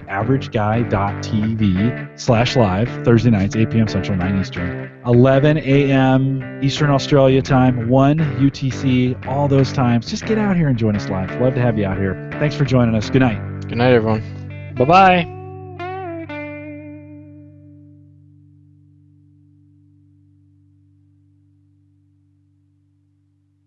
TheAverageGuy.tv/live Thursday nights, 8 p.m. Central, 9 Eastern, 11 a.m. Eastern Australia time, 1 UTC, all those times. Just get out here and join us live. Love to have you out here. Thanks for joining us. Good night. Good night, everyone. Bye-bye.